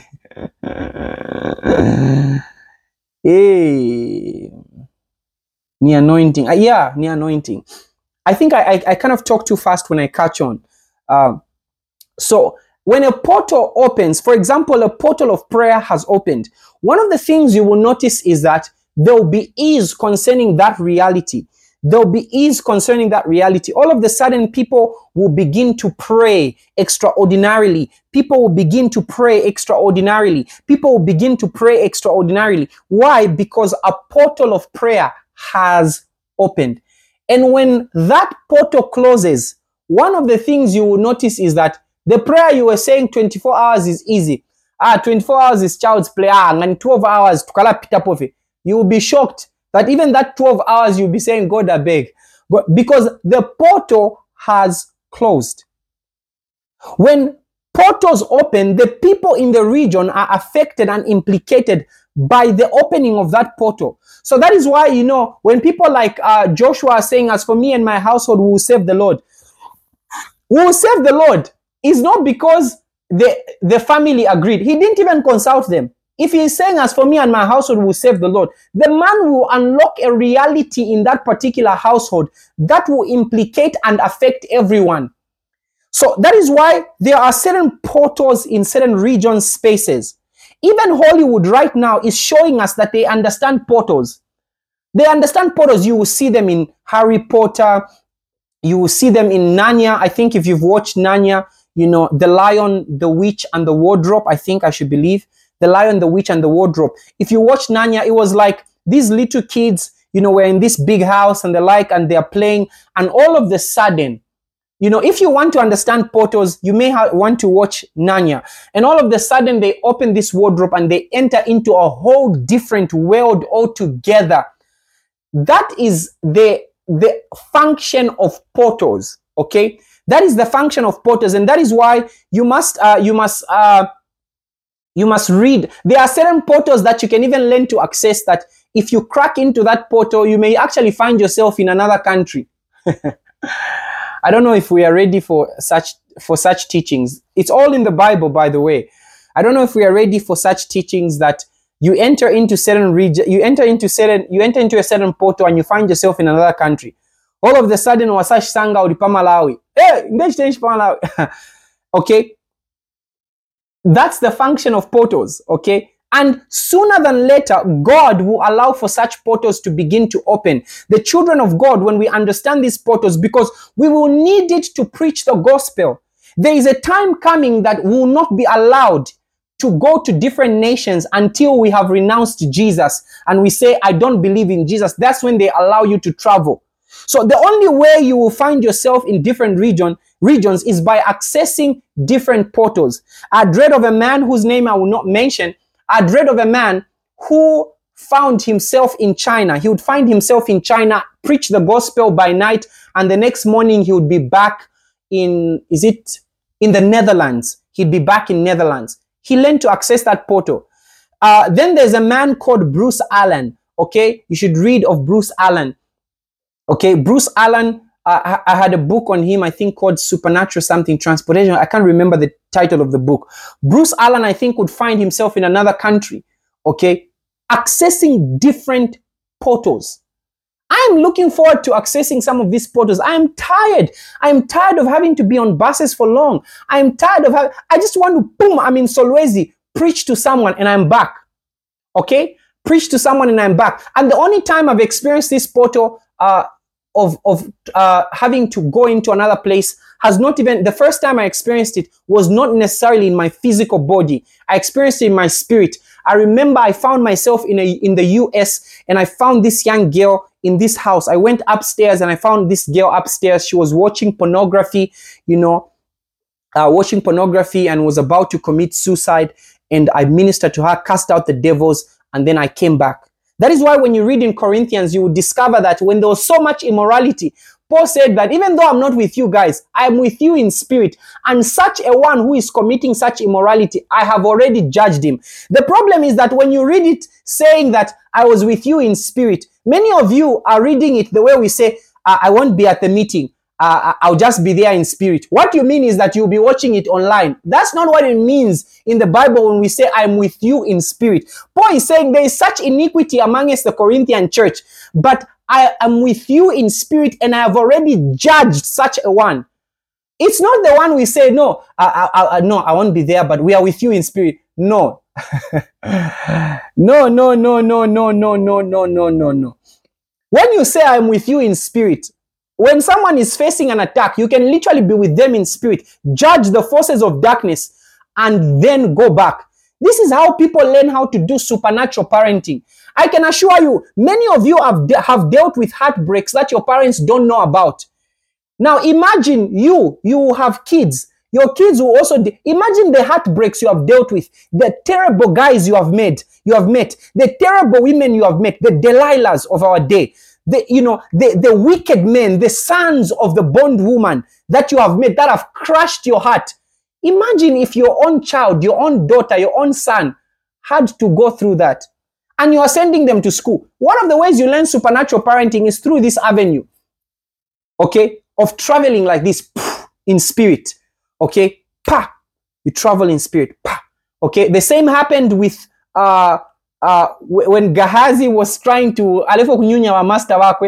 Hey, near anointing. Yeah, near anointing. I think I kind of talk too fast when I catch on. So when a portal opens, for example, a portal of prayer has opened, one of the things you will notice is that there will be ease concerning that reality. There will be ease concerning that reality. All of a sudden, people will begin to pray extraordinarily. People will begin to pray extraordinarily. People will begin to pray extraordinarily. Why? Because a portal of prayer has opened. And when that portal closes, one of the things you will notice is that the prayer you were saying 24 hours is easy. 24 hours is child's play. And 12 hours, tukala pita pofe. You will be shocked that even that 12 hours you'll be saying, God, I beg. Because the portal has closed. When portals open, the people in the region are affected and implicated by the opening of that portal. So that is why, you know, when people like Joshua are saying, as for me and my household, we will serve the Lord. We will serve the Lord. It's not because the family agreed. He didn't even consult them. If he is saying, as for me and my household, will serve the Lord, the man will unlock a reality in that particular household that will implicate and affect everyone. So that is why there are certain portals in certain regions, spaces. Even Hollywood right now is showing us that they understand portals. They understand portals. You will see them in Harry Potter. You will see them in Narnia. I think if you've watched Narnia, you know, The Lion, the Witch, and the Wardrobe, I should believe. The Lion, the Witch, and the Wardrobe. If you watch Narnia, it was like these little kids, you know, were in this big house and the like, and they're playing, and all of the sudden, you know, if you want to understand portals, you may want to watch Narnia. And all of the sudden, they open this wardrobe and they enter into a whole different world altogether. That is the function of portals, okay? That is the function of portals, and that is why you must read. There are certain portals that you can even learn to access, that if you crack into that portal, you may actually find yourself in another country. I don't know if we are ready for such teachings. It's all in the Bible, by the way. I don't know if we are ready for such teachings that you enter into certain region, you enter into a certain portal and you find yourself in another country. All of a sudden, wasash sanga ulipa Malawi. Hey, Malawi. Okay, that's the function of portals. Okay, and sooner than later, God will allow for such portals to begin to open. The children of God, when we understand these portals, because we will need it to preach the gospel. There is a time coming that we will not be allowed to go to different nations until we have renounced Jesus and we say, I don't believe in Jesus. That's when they allow you to travel. So the only way you will find yourself in different regions is by accessing different portals. I dread of a man whose name I will not mention. I dread of a man who found himself in China. He would find himself in China, preach the gospel by night, and the next morning he would be back in the Netherlands. He'd be back in Netherlands. He learned to access that portal. Then there's a man called Bruce Allen. Okay, you should read of Bruce Allen. Okay, Bruce Allen, I had a book on him, I think called Supernatural something, Transportation. I can't remember the title of the book. Bruce Allen, I think, would find himself in another country, okay, accessing different portals. I'm looking forward to accessing some of these portals. I'm tired. I'm tired of having to be on buses for long. I'm tired of I just want to, boom, I'm in Solwezi, preach to someone and I'm back, okay? Preach to someone and I'm back. And the only time I've experienced this portal, of having to go into another place has not even, the first time I experienced it was not necessarily in my physical body. I experienced it in my spirit. I remember I found myself in the US and I found this young girl in this house. I went upstairs and I found this girl upstairs. She was watching pornography, watching pornography and was about to commit suicide. And I ministered to her, cast out the devils, and then I came back. That is why when you read in Corinthians, you will discover that when there was so much immorality, Paul said that even though I'm not with you guys, I am with you in spirit. And such a one who is committing such immorality, I have already judged him. The problem is that when you read it saying that I was with you in spirit, many of you are reading it the way we say, I won't be at the meeting. I'll just be there in spirit. What you mean is that you'll be watching it online. That's not what it means in the Bible when we say I'm with you in spirit. Paul is saying there is such iniquity amongst the Corinthian church, but I am with you in spirit and I have already judged such a one. It's not the one we say, no, I won't be there, but we are with you in spirit. No. No. When you say I'm with you in spirit, when someone is facing an attack, you can literally be with them in spirit, judge the forces of darkness, and then go back. This is how people learn how to do supernatural parenting. I can assure you, many of you have dealt with heartbreaks that your parents don't know about. Now imagine you have kids. Your kids will also, imagine the heartbreaks you have dealt with, the terrible guys you have met, the terrible women you have met, the Delilahs of our day. The wicked men, the sons of the bondwoman that you have met that have crushed your heart. Imagine if your own child, your own daughter, your own son had to go through that and you are sending them to school. One of the ways you learn supernatural parenting is through this avenue, okay, of traveling like this in spirit, okay, you travel in spirit, okay. The same happened with when Gehazi was trying to alifo kunyunya wa master wakwe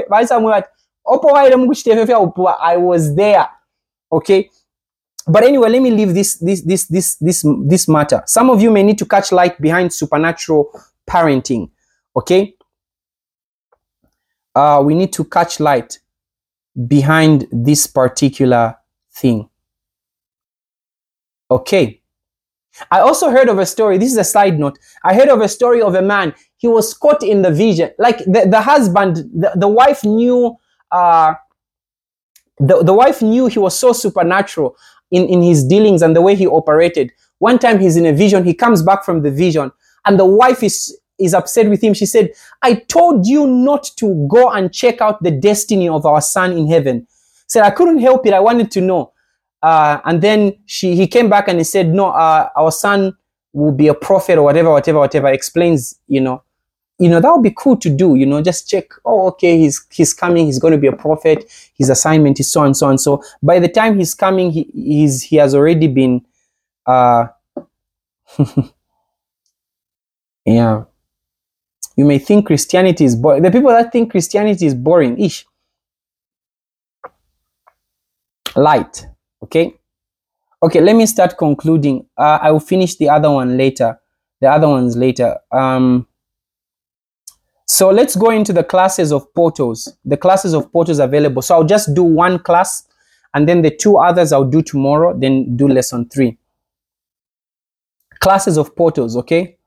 I was there, okay. But anyway, let me leave this matter. Some of you may need to catch light behind supernatural parenting, okay. We need to catch light behind this particular thing, okay. I also heard of a story. This is a side note. I heard of a story of a man. He was caught in the vision. Like the husband, the wife knew, the wife knew he was so supernatural in his dealings and the way he operated. One time he's in a vision. He comes back from the vision and the wife is upset with him. She said, I told you not to go and check out the destiny of our son in heaven. Said, I couldn't help it. I wanted to know. And then he came back and he said, no, our son will be a prophet or whatever. Explains, that would be cool to do, just check. Oh, okay, he's coming. He's going to be a prophet. His assignment is so and so and so. By the time he's coming, he has already been, Yeah. You may think Christianity is boring. The people that think Christianity is boring, ish. Light. Okay. Okay, let me start concluding. I will finish the other one later. The other ones later. So let's go into the classes of portals. The classes of portals available. So I'll just do one class, and then the two others I'll do tomorrow, then do lesson 3. Classes of portals, okay?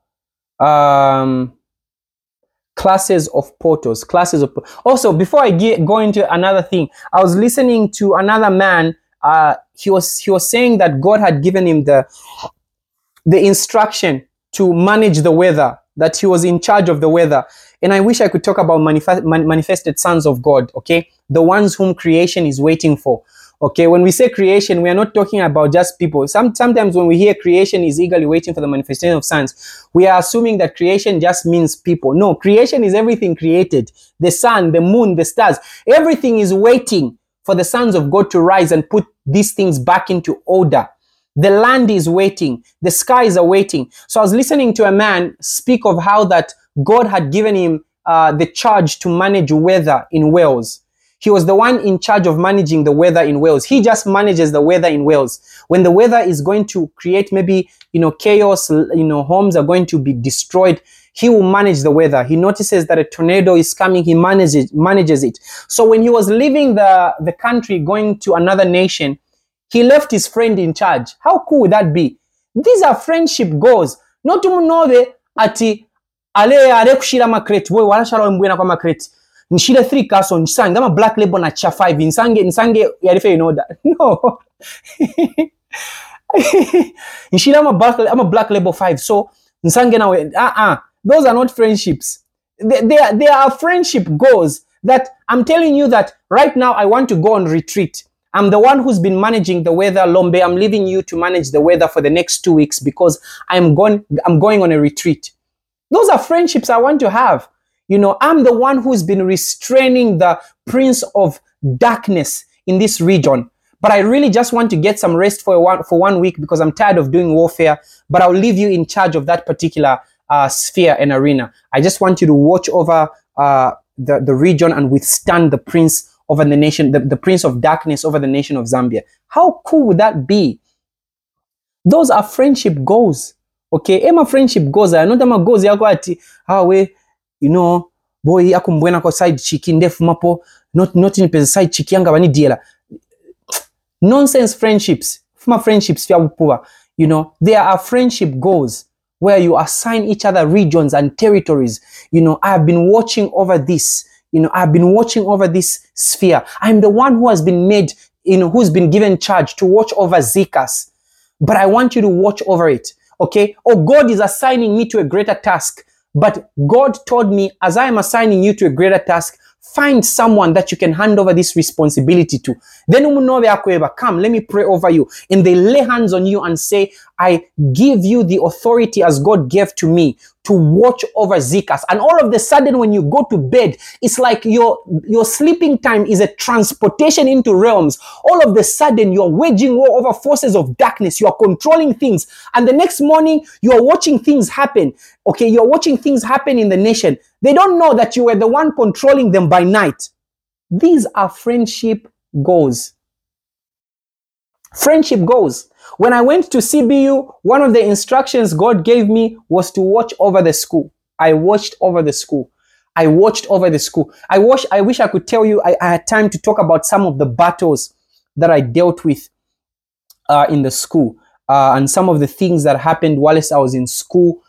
Classes of portals. Also, before I go into another thing, I was listening to another man. He was saying that God had given him the instruction to manage the weather, that he was in charge of the weather. And I wish I could talk about manifested sons of God, okay? The ones whom creation is waiting for. Okay, when we say creation, we are not talking about just people. Sometimes when we hear creation is eagerly waiting for the manifestation of sons, we are assuming that creation just means people. No, creation is everything created. The sun, the moon, the stars, everything is waiting for the sons of God to rise and put these things back into order. The land is waiting. The skies are waiting. So I was listening to a man speak of how that God had given him the charge to manage weather in Wales. He was the one in charge of managing the weather in Wales. He just manages the weather in Wales. When the weather is going to create maybe, chaos, homes are going to be destroyed, he will manage the weather. He notices that a tornado is coming, he manages it. So when he was leaving the country, going to another nation, he left his friend in charge. How cool would that be? These are friendship goals. Not to know ati ale kushira makreti, boy wala shara mbwena kwa makreti. Nshile 3 kaso nsange ama black label na cha 5 nsange yarife in order. No. Nshile ama black label 5. So nsange na those are not friendships. They are friendship goals that I'm telling you that right now I want to go on retreat. I'm the one who's been managing the weather, Lombe. I'm leaving you to manage the weather for the next 2 weeks because I'm going on a retreat. Those are friendships I want to have. I'm the one who's been restraining the prince of darkness in this region. But I really just want to get some rest for 1 week because I'm tired of doing warfare. But I'll leave you in charge of that particular sphere and arena. I just want you to watch over the region and withstand the prince over the nation, the prince of darkness over the nation of Zambia. How cool would that be? Those are friendship goals. Okay, ema friendship goals are not ama goals yako ati boy akumbwena kwa side chiki ndefu mapo not in pesa side chiki yanga bani diela. Nonsense friendships. Fuma friendships fya bupuwa. There are friendship goals where you assign each other regions and territories. I've been watching over this. I've been watching over this sphere. I'm the one who has been made, who's been given charge to watch over Zikas. But I want you to watch over it. Okay? Or God is assigning me to a greater task. But God told me, as I am assigning you to a greater task, find someone that you can hand over this responsibility to. Then come, let me pray over you. And they lay hands on you and say, I give you the authority as God gave to me to watch over Zikas. And all of a sudden, when you go to bed, it's like your sleeping time is a transportation into realms. All of a sudden, you're waging war over forces of darkness. You are controlling things. And the next morning, you are watching things happen. Okay, you're watching things happen in the nation. They don't know that you were the one controlling them by night. These are friendship goals. Friendship goals. When I went to CBU, one of the instructions God gave me was to watch over the school. I watched over the school. I wish I could tell you I had time to talk about some of the battles that I dealt with in the school and some of the things that happened whilst I was in school.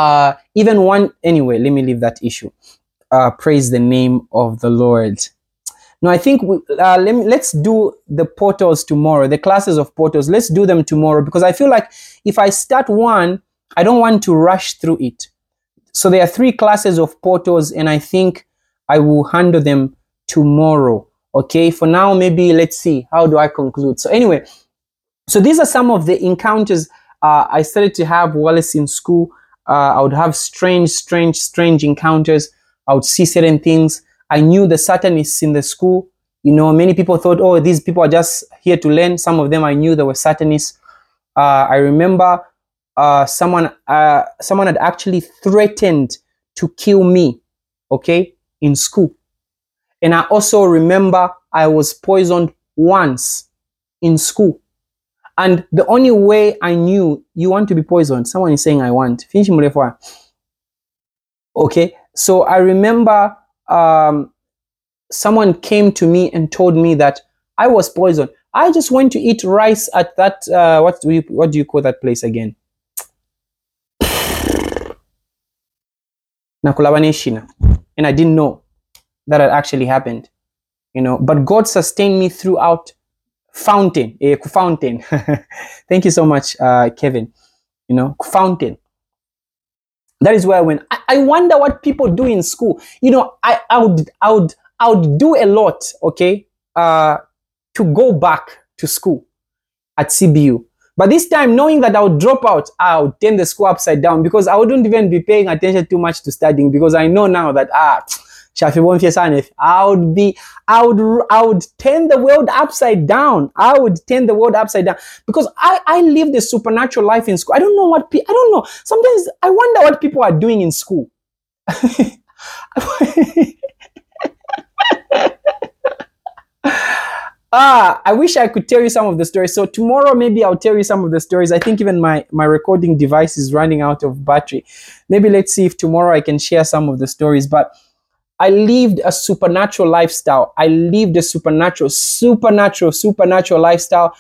Anyway, let me leave that issue. Praise the name of the Lord. No, I think let's do the portals tomorrow, the classes of portals. Let's do them tomorrow because I feel like if I start one, I don't want to rush through it. So there are 3 classes of portals and I think I will handle them tomorrow. Okay, for now, maybe let's see. How do I conclude? So anyway, so these are some of the encounters I started to have whilst in school. I would have strange encounters. I would see certain things. I knew the Satanists in the school. Many people thought, oh, these people are just here to learn. Some of them I knew they were Satanists. I remember someone had actually threatened to kill me, okay, in school. And I also remember I was poisoned once in school. And the only way I knew you want to be poisoned, someone is saying I want. Finish mrefu. Okay, so I remember someone came to me and told me that I was poisoned. I just went to eat rice at that, what do you call that place again? Nakulabaneshina. And I didn't know that had actually happened, you know, but God sustained me throughout. Fountain. Thank you so much, Kevin. You know, fountain. That is where I went. I wonder what people do in school. You know, I would do a lot, okay, to go back to school at CBU. But this time, knowing that I would drop out, I would turn the school upside down because I wouldn't even be paying attention too much to studying because I know now that I would turn the world upside down. I would turn the world upside down because I lived a supernatural life in school. I don't know what I don't know. Sometimes I wonder what people are doing in school. I wish I could tell you some of the stories. So tomorrow, maybe I'll tell you some of the stories. I think even my recording device is running out of battery. Maybe let's see if tomorrow I can share some of the stories. But I lived a supernatural lifestyle. I lived a supernatural lifestyle.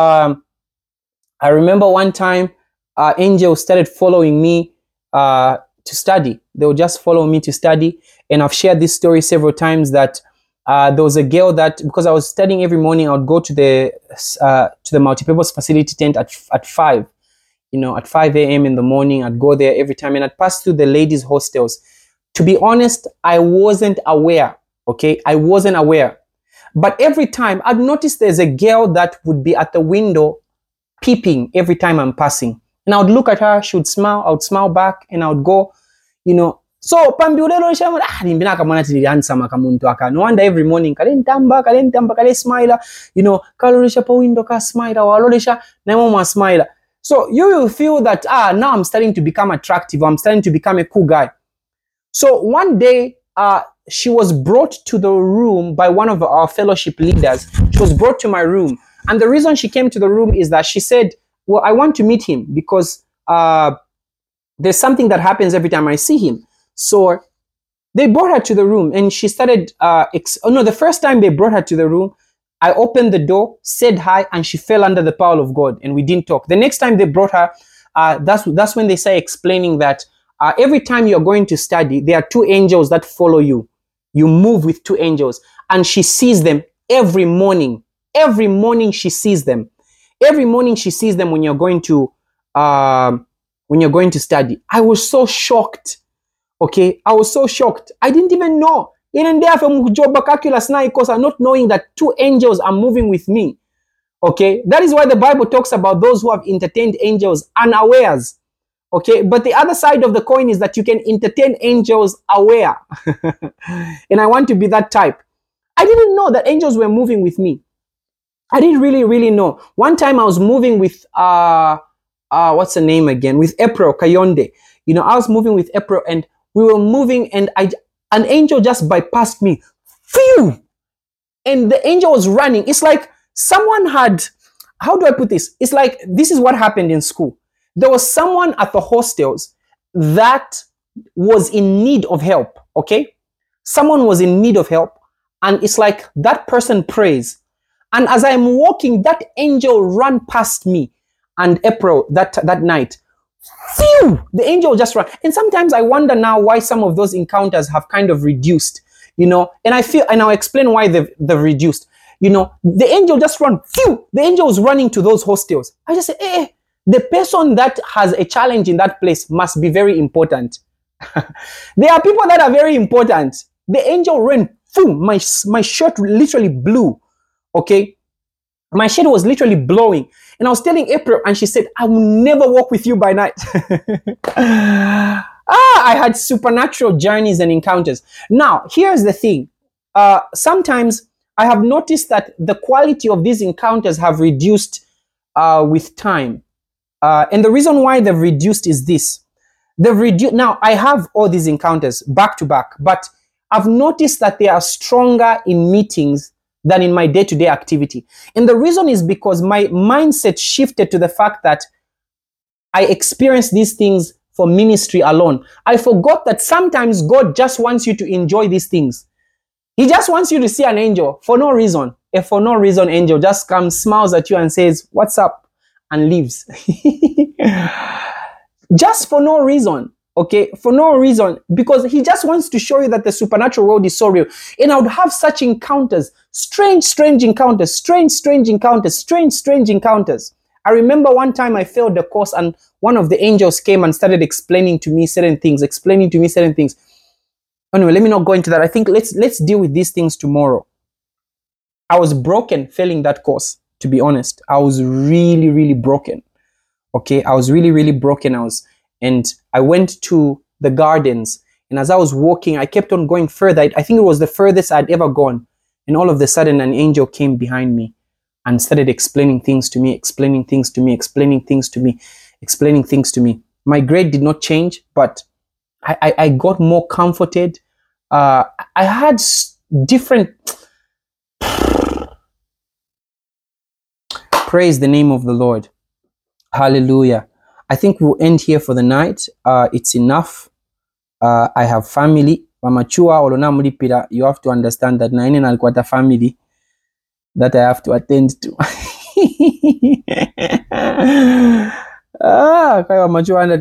I remember one time, angels started following me to study. They would just follow me to study. And I've shared this story several times that there was a girl that, because I was studying every morning, I would go to the multipurpose facility tent at 5. You know, at 5 a.m. in the morning, I'd go there every time and I'd pass through the ladies' hostels. To be honest, I wasn't aware, okay? I wasn't aware. But every time, I'd notice there's a girl that would be at the window peeping every time I'm passing. And I would look at her, she would smile, I would smile back, and I would go, you know. So, pambiulelo shamu, nimbina kamana tiliansa makamuntu aka. No wonder every morning, kale smile, you know, kalolisha pa window ka smile, walolisha, na mama smile. So, you will feel that, now I'm starting to become attractive, I'm starting to become a cool guy. So one day, she was brought to the room by one of our fellowship leaders. She was brought to my room. And the reason she came to the room is that she said, well, I want to meet him because there's something that happens every time I see him. So they brought her to the room and she started, the first time they brought her to the room, I opened the door, said hi, and she fell under the power of God and we didn't talk. The next time they brought her, that's when they started explaining that every time you're going to study, there are 2 angels that follow you. You move with 2 angels and she sees them every morning. Every morning she sees them. Every morning she sees them when you're going to study. I was so shocked. Okay, I was so shocked. I didn't even know. Not knowing that 2 angels are moving with me. Okay, that is why the Bible talks about those who have entertained angels unawares. Okay, but the other side of the coin is that you can entertain angels aware. And I want to be that type. I didn't know that angels were moving with me. I didn't really know. One time I was moving with, what's the name again? With April Kayonde. You know, I was moving with April and we were moving and an angel just bypassed me. Phew! And the angel was running. It's like someone had, how do I put this? It's like, this is what happened in school. There was someone at the hostels that was in need of help, okay? Someone was in need of help, and it's like that person prays. And as I'm walking, that angel ran past me and April that night. Phew! The angel just ran. And sometimes I wonder now why some of those encounters have kind of reduced, you know, and I'll explain why they've reduced. You know, the angel just ran. Phew! The angel was running to those hostels. I just said, the person that has a challenge in that place must be very important. There are people that are very important. The angel ran. Phew! My shirt literally blew. Okay? My shirt was literally blowing. And I was telling April, and she said, I will never walk with you by night. I had supernatural journeys and encounters. Now, here's the thing. Sometimes I have noticed that the quality of these encounters have reduced with time. And the reason why they've reduced is this. They've reduced. Now, I have all these encounters back to back, but I've noticed that they are stronger in meetings than in my day-to-day activity. And the reason is because my mindset shifted to the fact that I experienced these things for ministry alone. I forgot that sometimes God just wants you to enjoy these things. He just wants you to see an angel for no reason. A for no reason angel just comes, smiles at you and says, "What's up?" and leaves. Just for no reason. Okay, for no reason, because he just wants to show you that the supernatural world is so real. And I would have such encounters, strange encounters, strange encounters, strange encounters. I remember one time I failed the course and one of the angels came and started explaining to me certain things. Anyway, let me not go into that. I think let's deal with these things tomorrow. I was broken failing that course, to be honest. I was really broken. Okay, I was really broken. And I went to the gardens, and as I was walking, I kept on going further. I think it was the furthest I'd ever gone. And all of a sudden, an angel came behind me and started explaining things to me. My grade did not change, but I got more comforted. I had different... Praise the name of the Lord. Hallelujah. I think we'll end here for the night. It's enough. I have family. Mamachua olona mulipira. You have to understand that naine nalikuwa family that I have to attend to. Kwa mamachua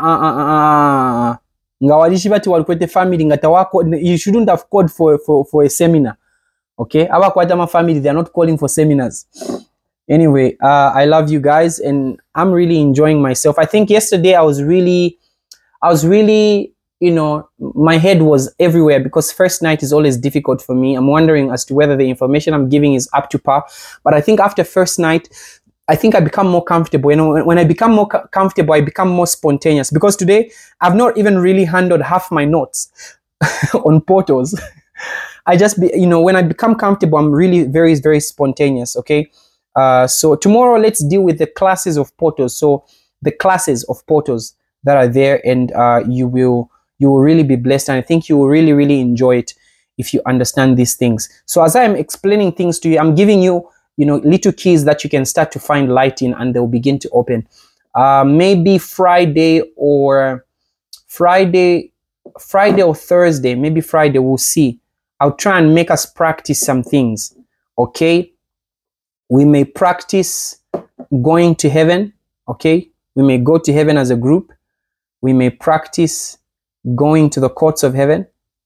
ngawalishi bati walikwete family ngata wako. You shouldn't have called for a seminar. Okay? Aba kwa jama family, they are not calling for seminars. Anyway, I love you guys and I'm really enjoying myself. I think yesterday I was really, you know, my head was everywhere because first night is always difficult for me. I'm wondering as to whether the information I'm giving is up to par. But I think after first night, I think I become more comfortable. You know, when I become more comfortable, I become more spontaneous because today I've not even really handled half my notes on portals. I just, when I become comfortable, I'm really very spontaneous. Okay. So tomorrow, let's deal with the classes of portals. So the classes of portals that are there, and you will really be blessed. And I think you will really enjoy it if you understand these things. So as I am explaining things to you, I'm giving you, little keys that you can start to find light in, and they'll begin to open. Maybe Friday or Thursday. Maybe Friday, we'll see. I'll try and make us practice some things. Okay. We may practice going to heaven, okay? We may go to heaven as a group. We may practice going to the courts of heaven.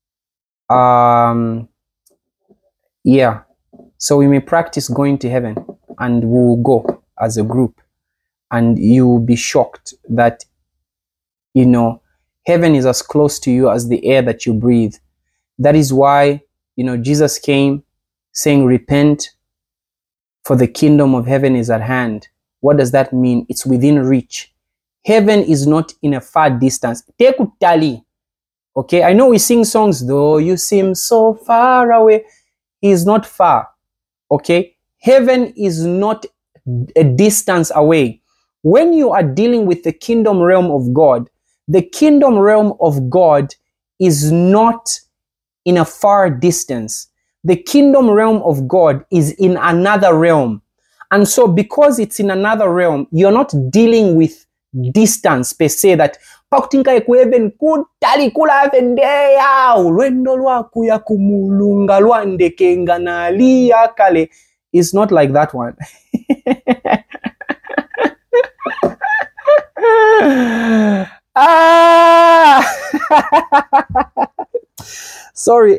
Yeah. So we may practice going to heaven and we'll go as a group. And you will be shocked that, heaven is as close to you as the air that you breathe. That is why, Jesus came saying, repent, for the kingdom of heaven is at hand. What does that mean? It's within reach. Heaven is not in a far distance. Tekutali. Okay, I know we sing songs, though you seem so far away. He is not far. Okay, heaven is not a distance away. When you are dealing with the kingdom realm of God, the kingdom realm of God is not in a far distance. The kingdom realm of God is in another realm. And so because it's in another realm, you're not dealing with distance per se, that pakutinka ekueben kutali kula vendeya ulwendo lwaku ya kumulunga lwandekenga nalia kale. It's not like that one. Sorry.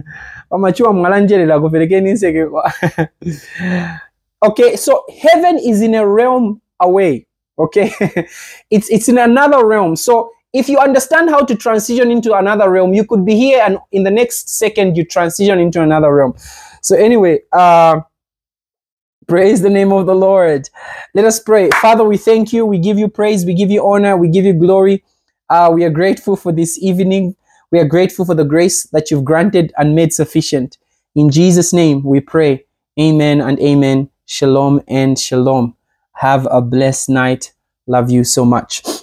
Okay, so heaven is in a realm away. Okay, it's in another realm. So if you understand how to transition into another realm, you could be here and in the next second you transition into another realm. So anyway, praise the name of the Lord. Let us pray. Father, we thank you. We give you praise. We give you honor. We give you glory. We are grateful for this evening. We are grateful for the grace that you've granted and made sufficient. In Jesus' name we pray. Amen and amen. Shalom and shalom. Have a blessed night. Love you so much.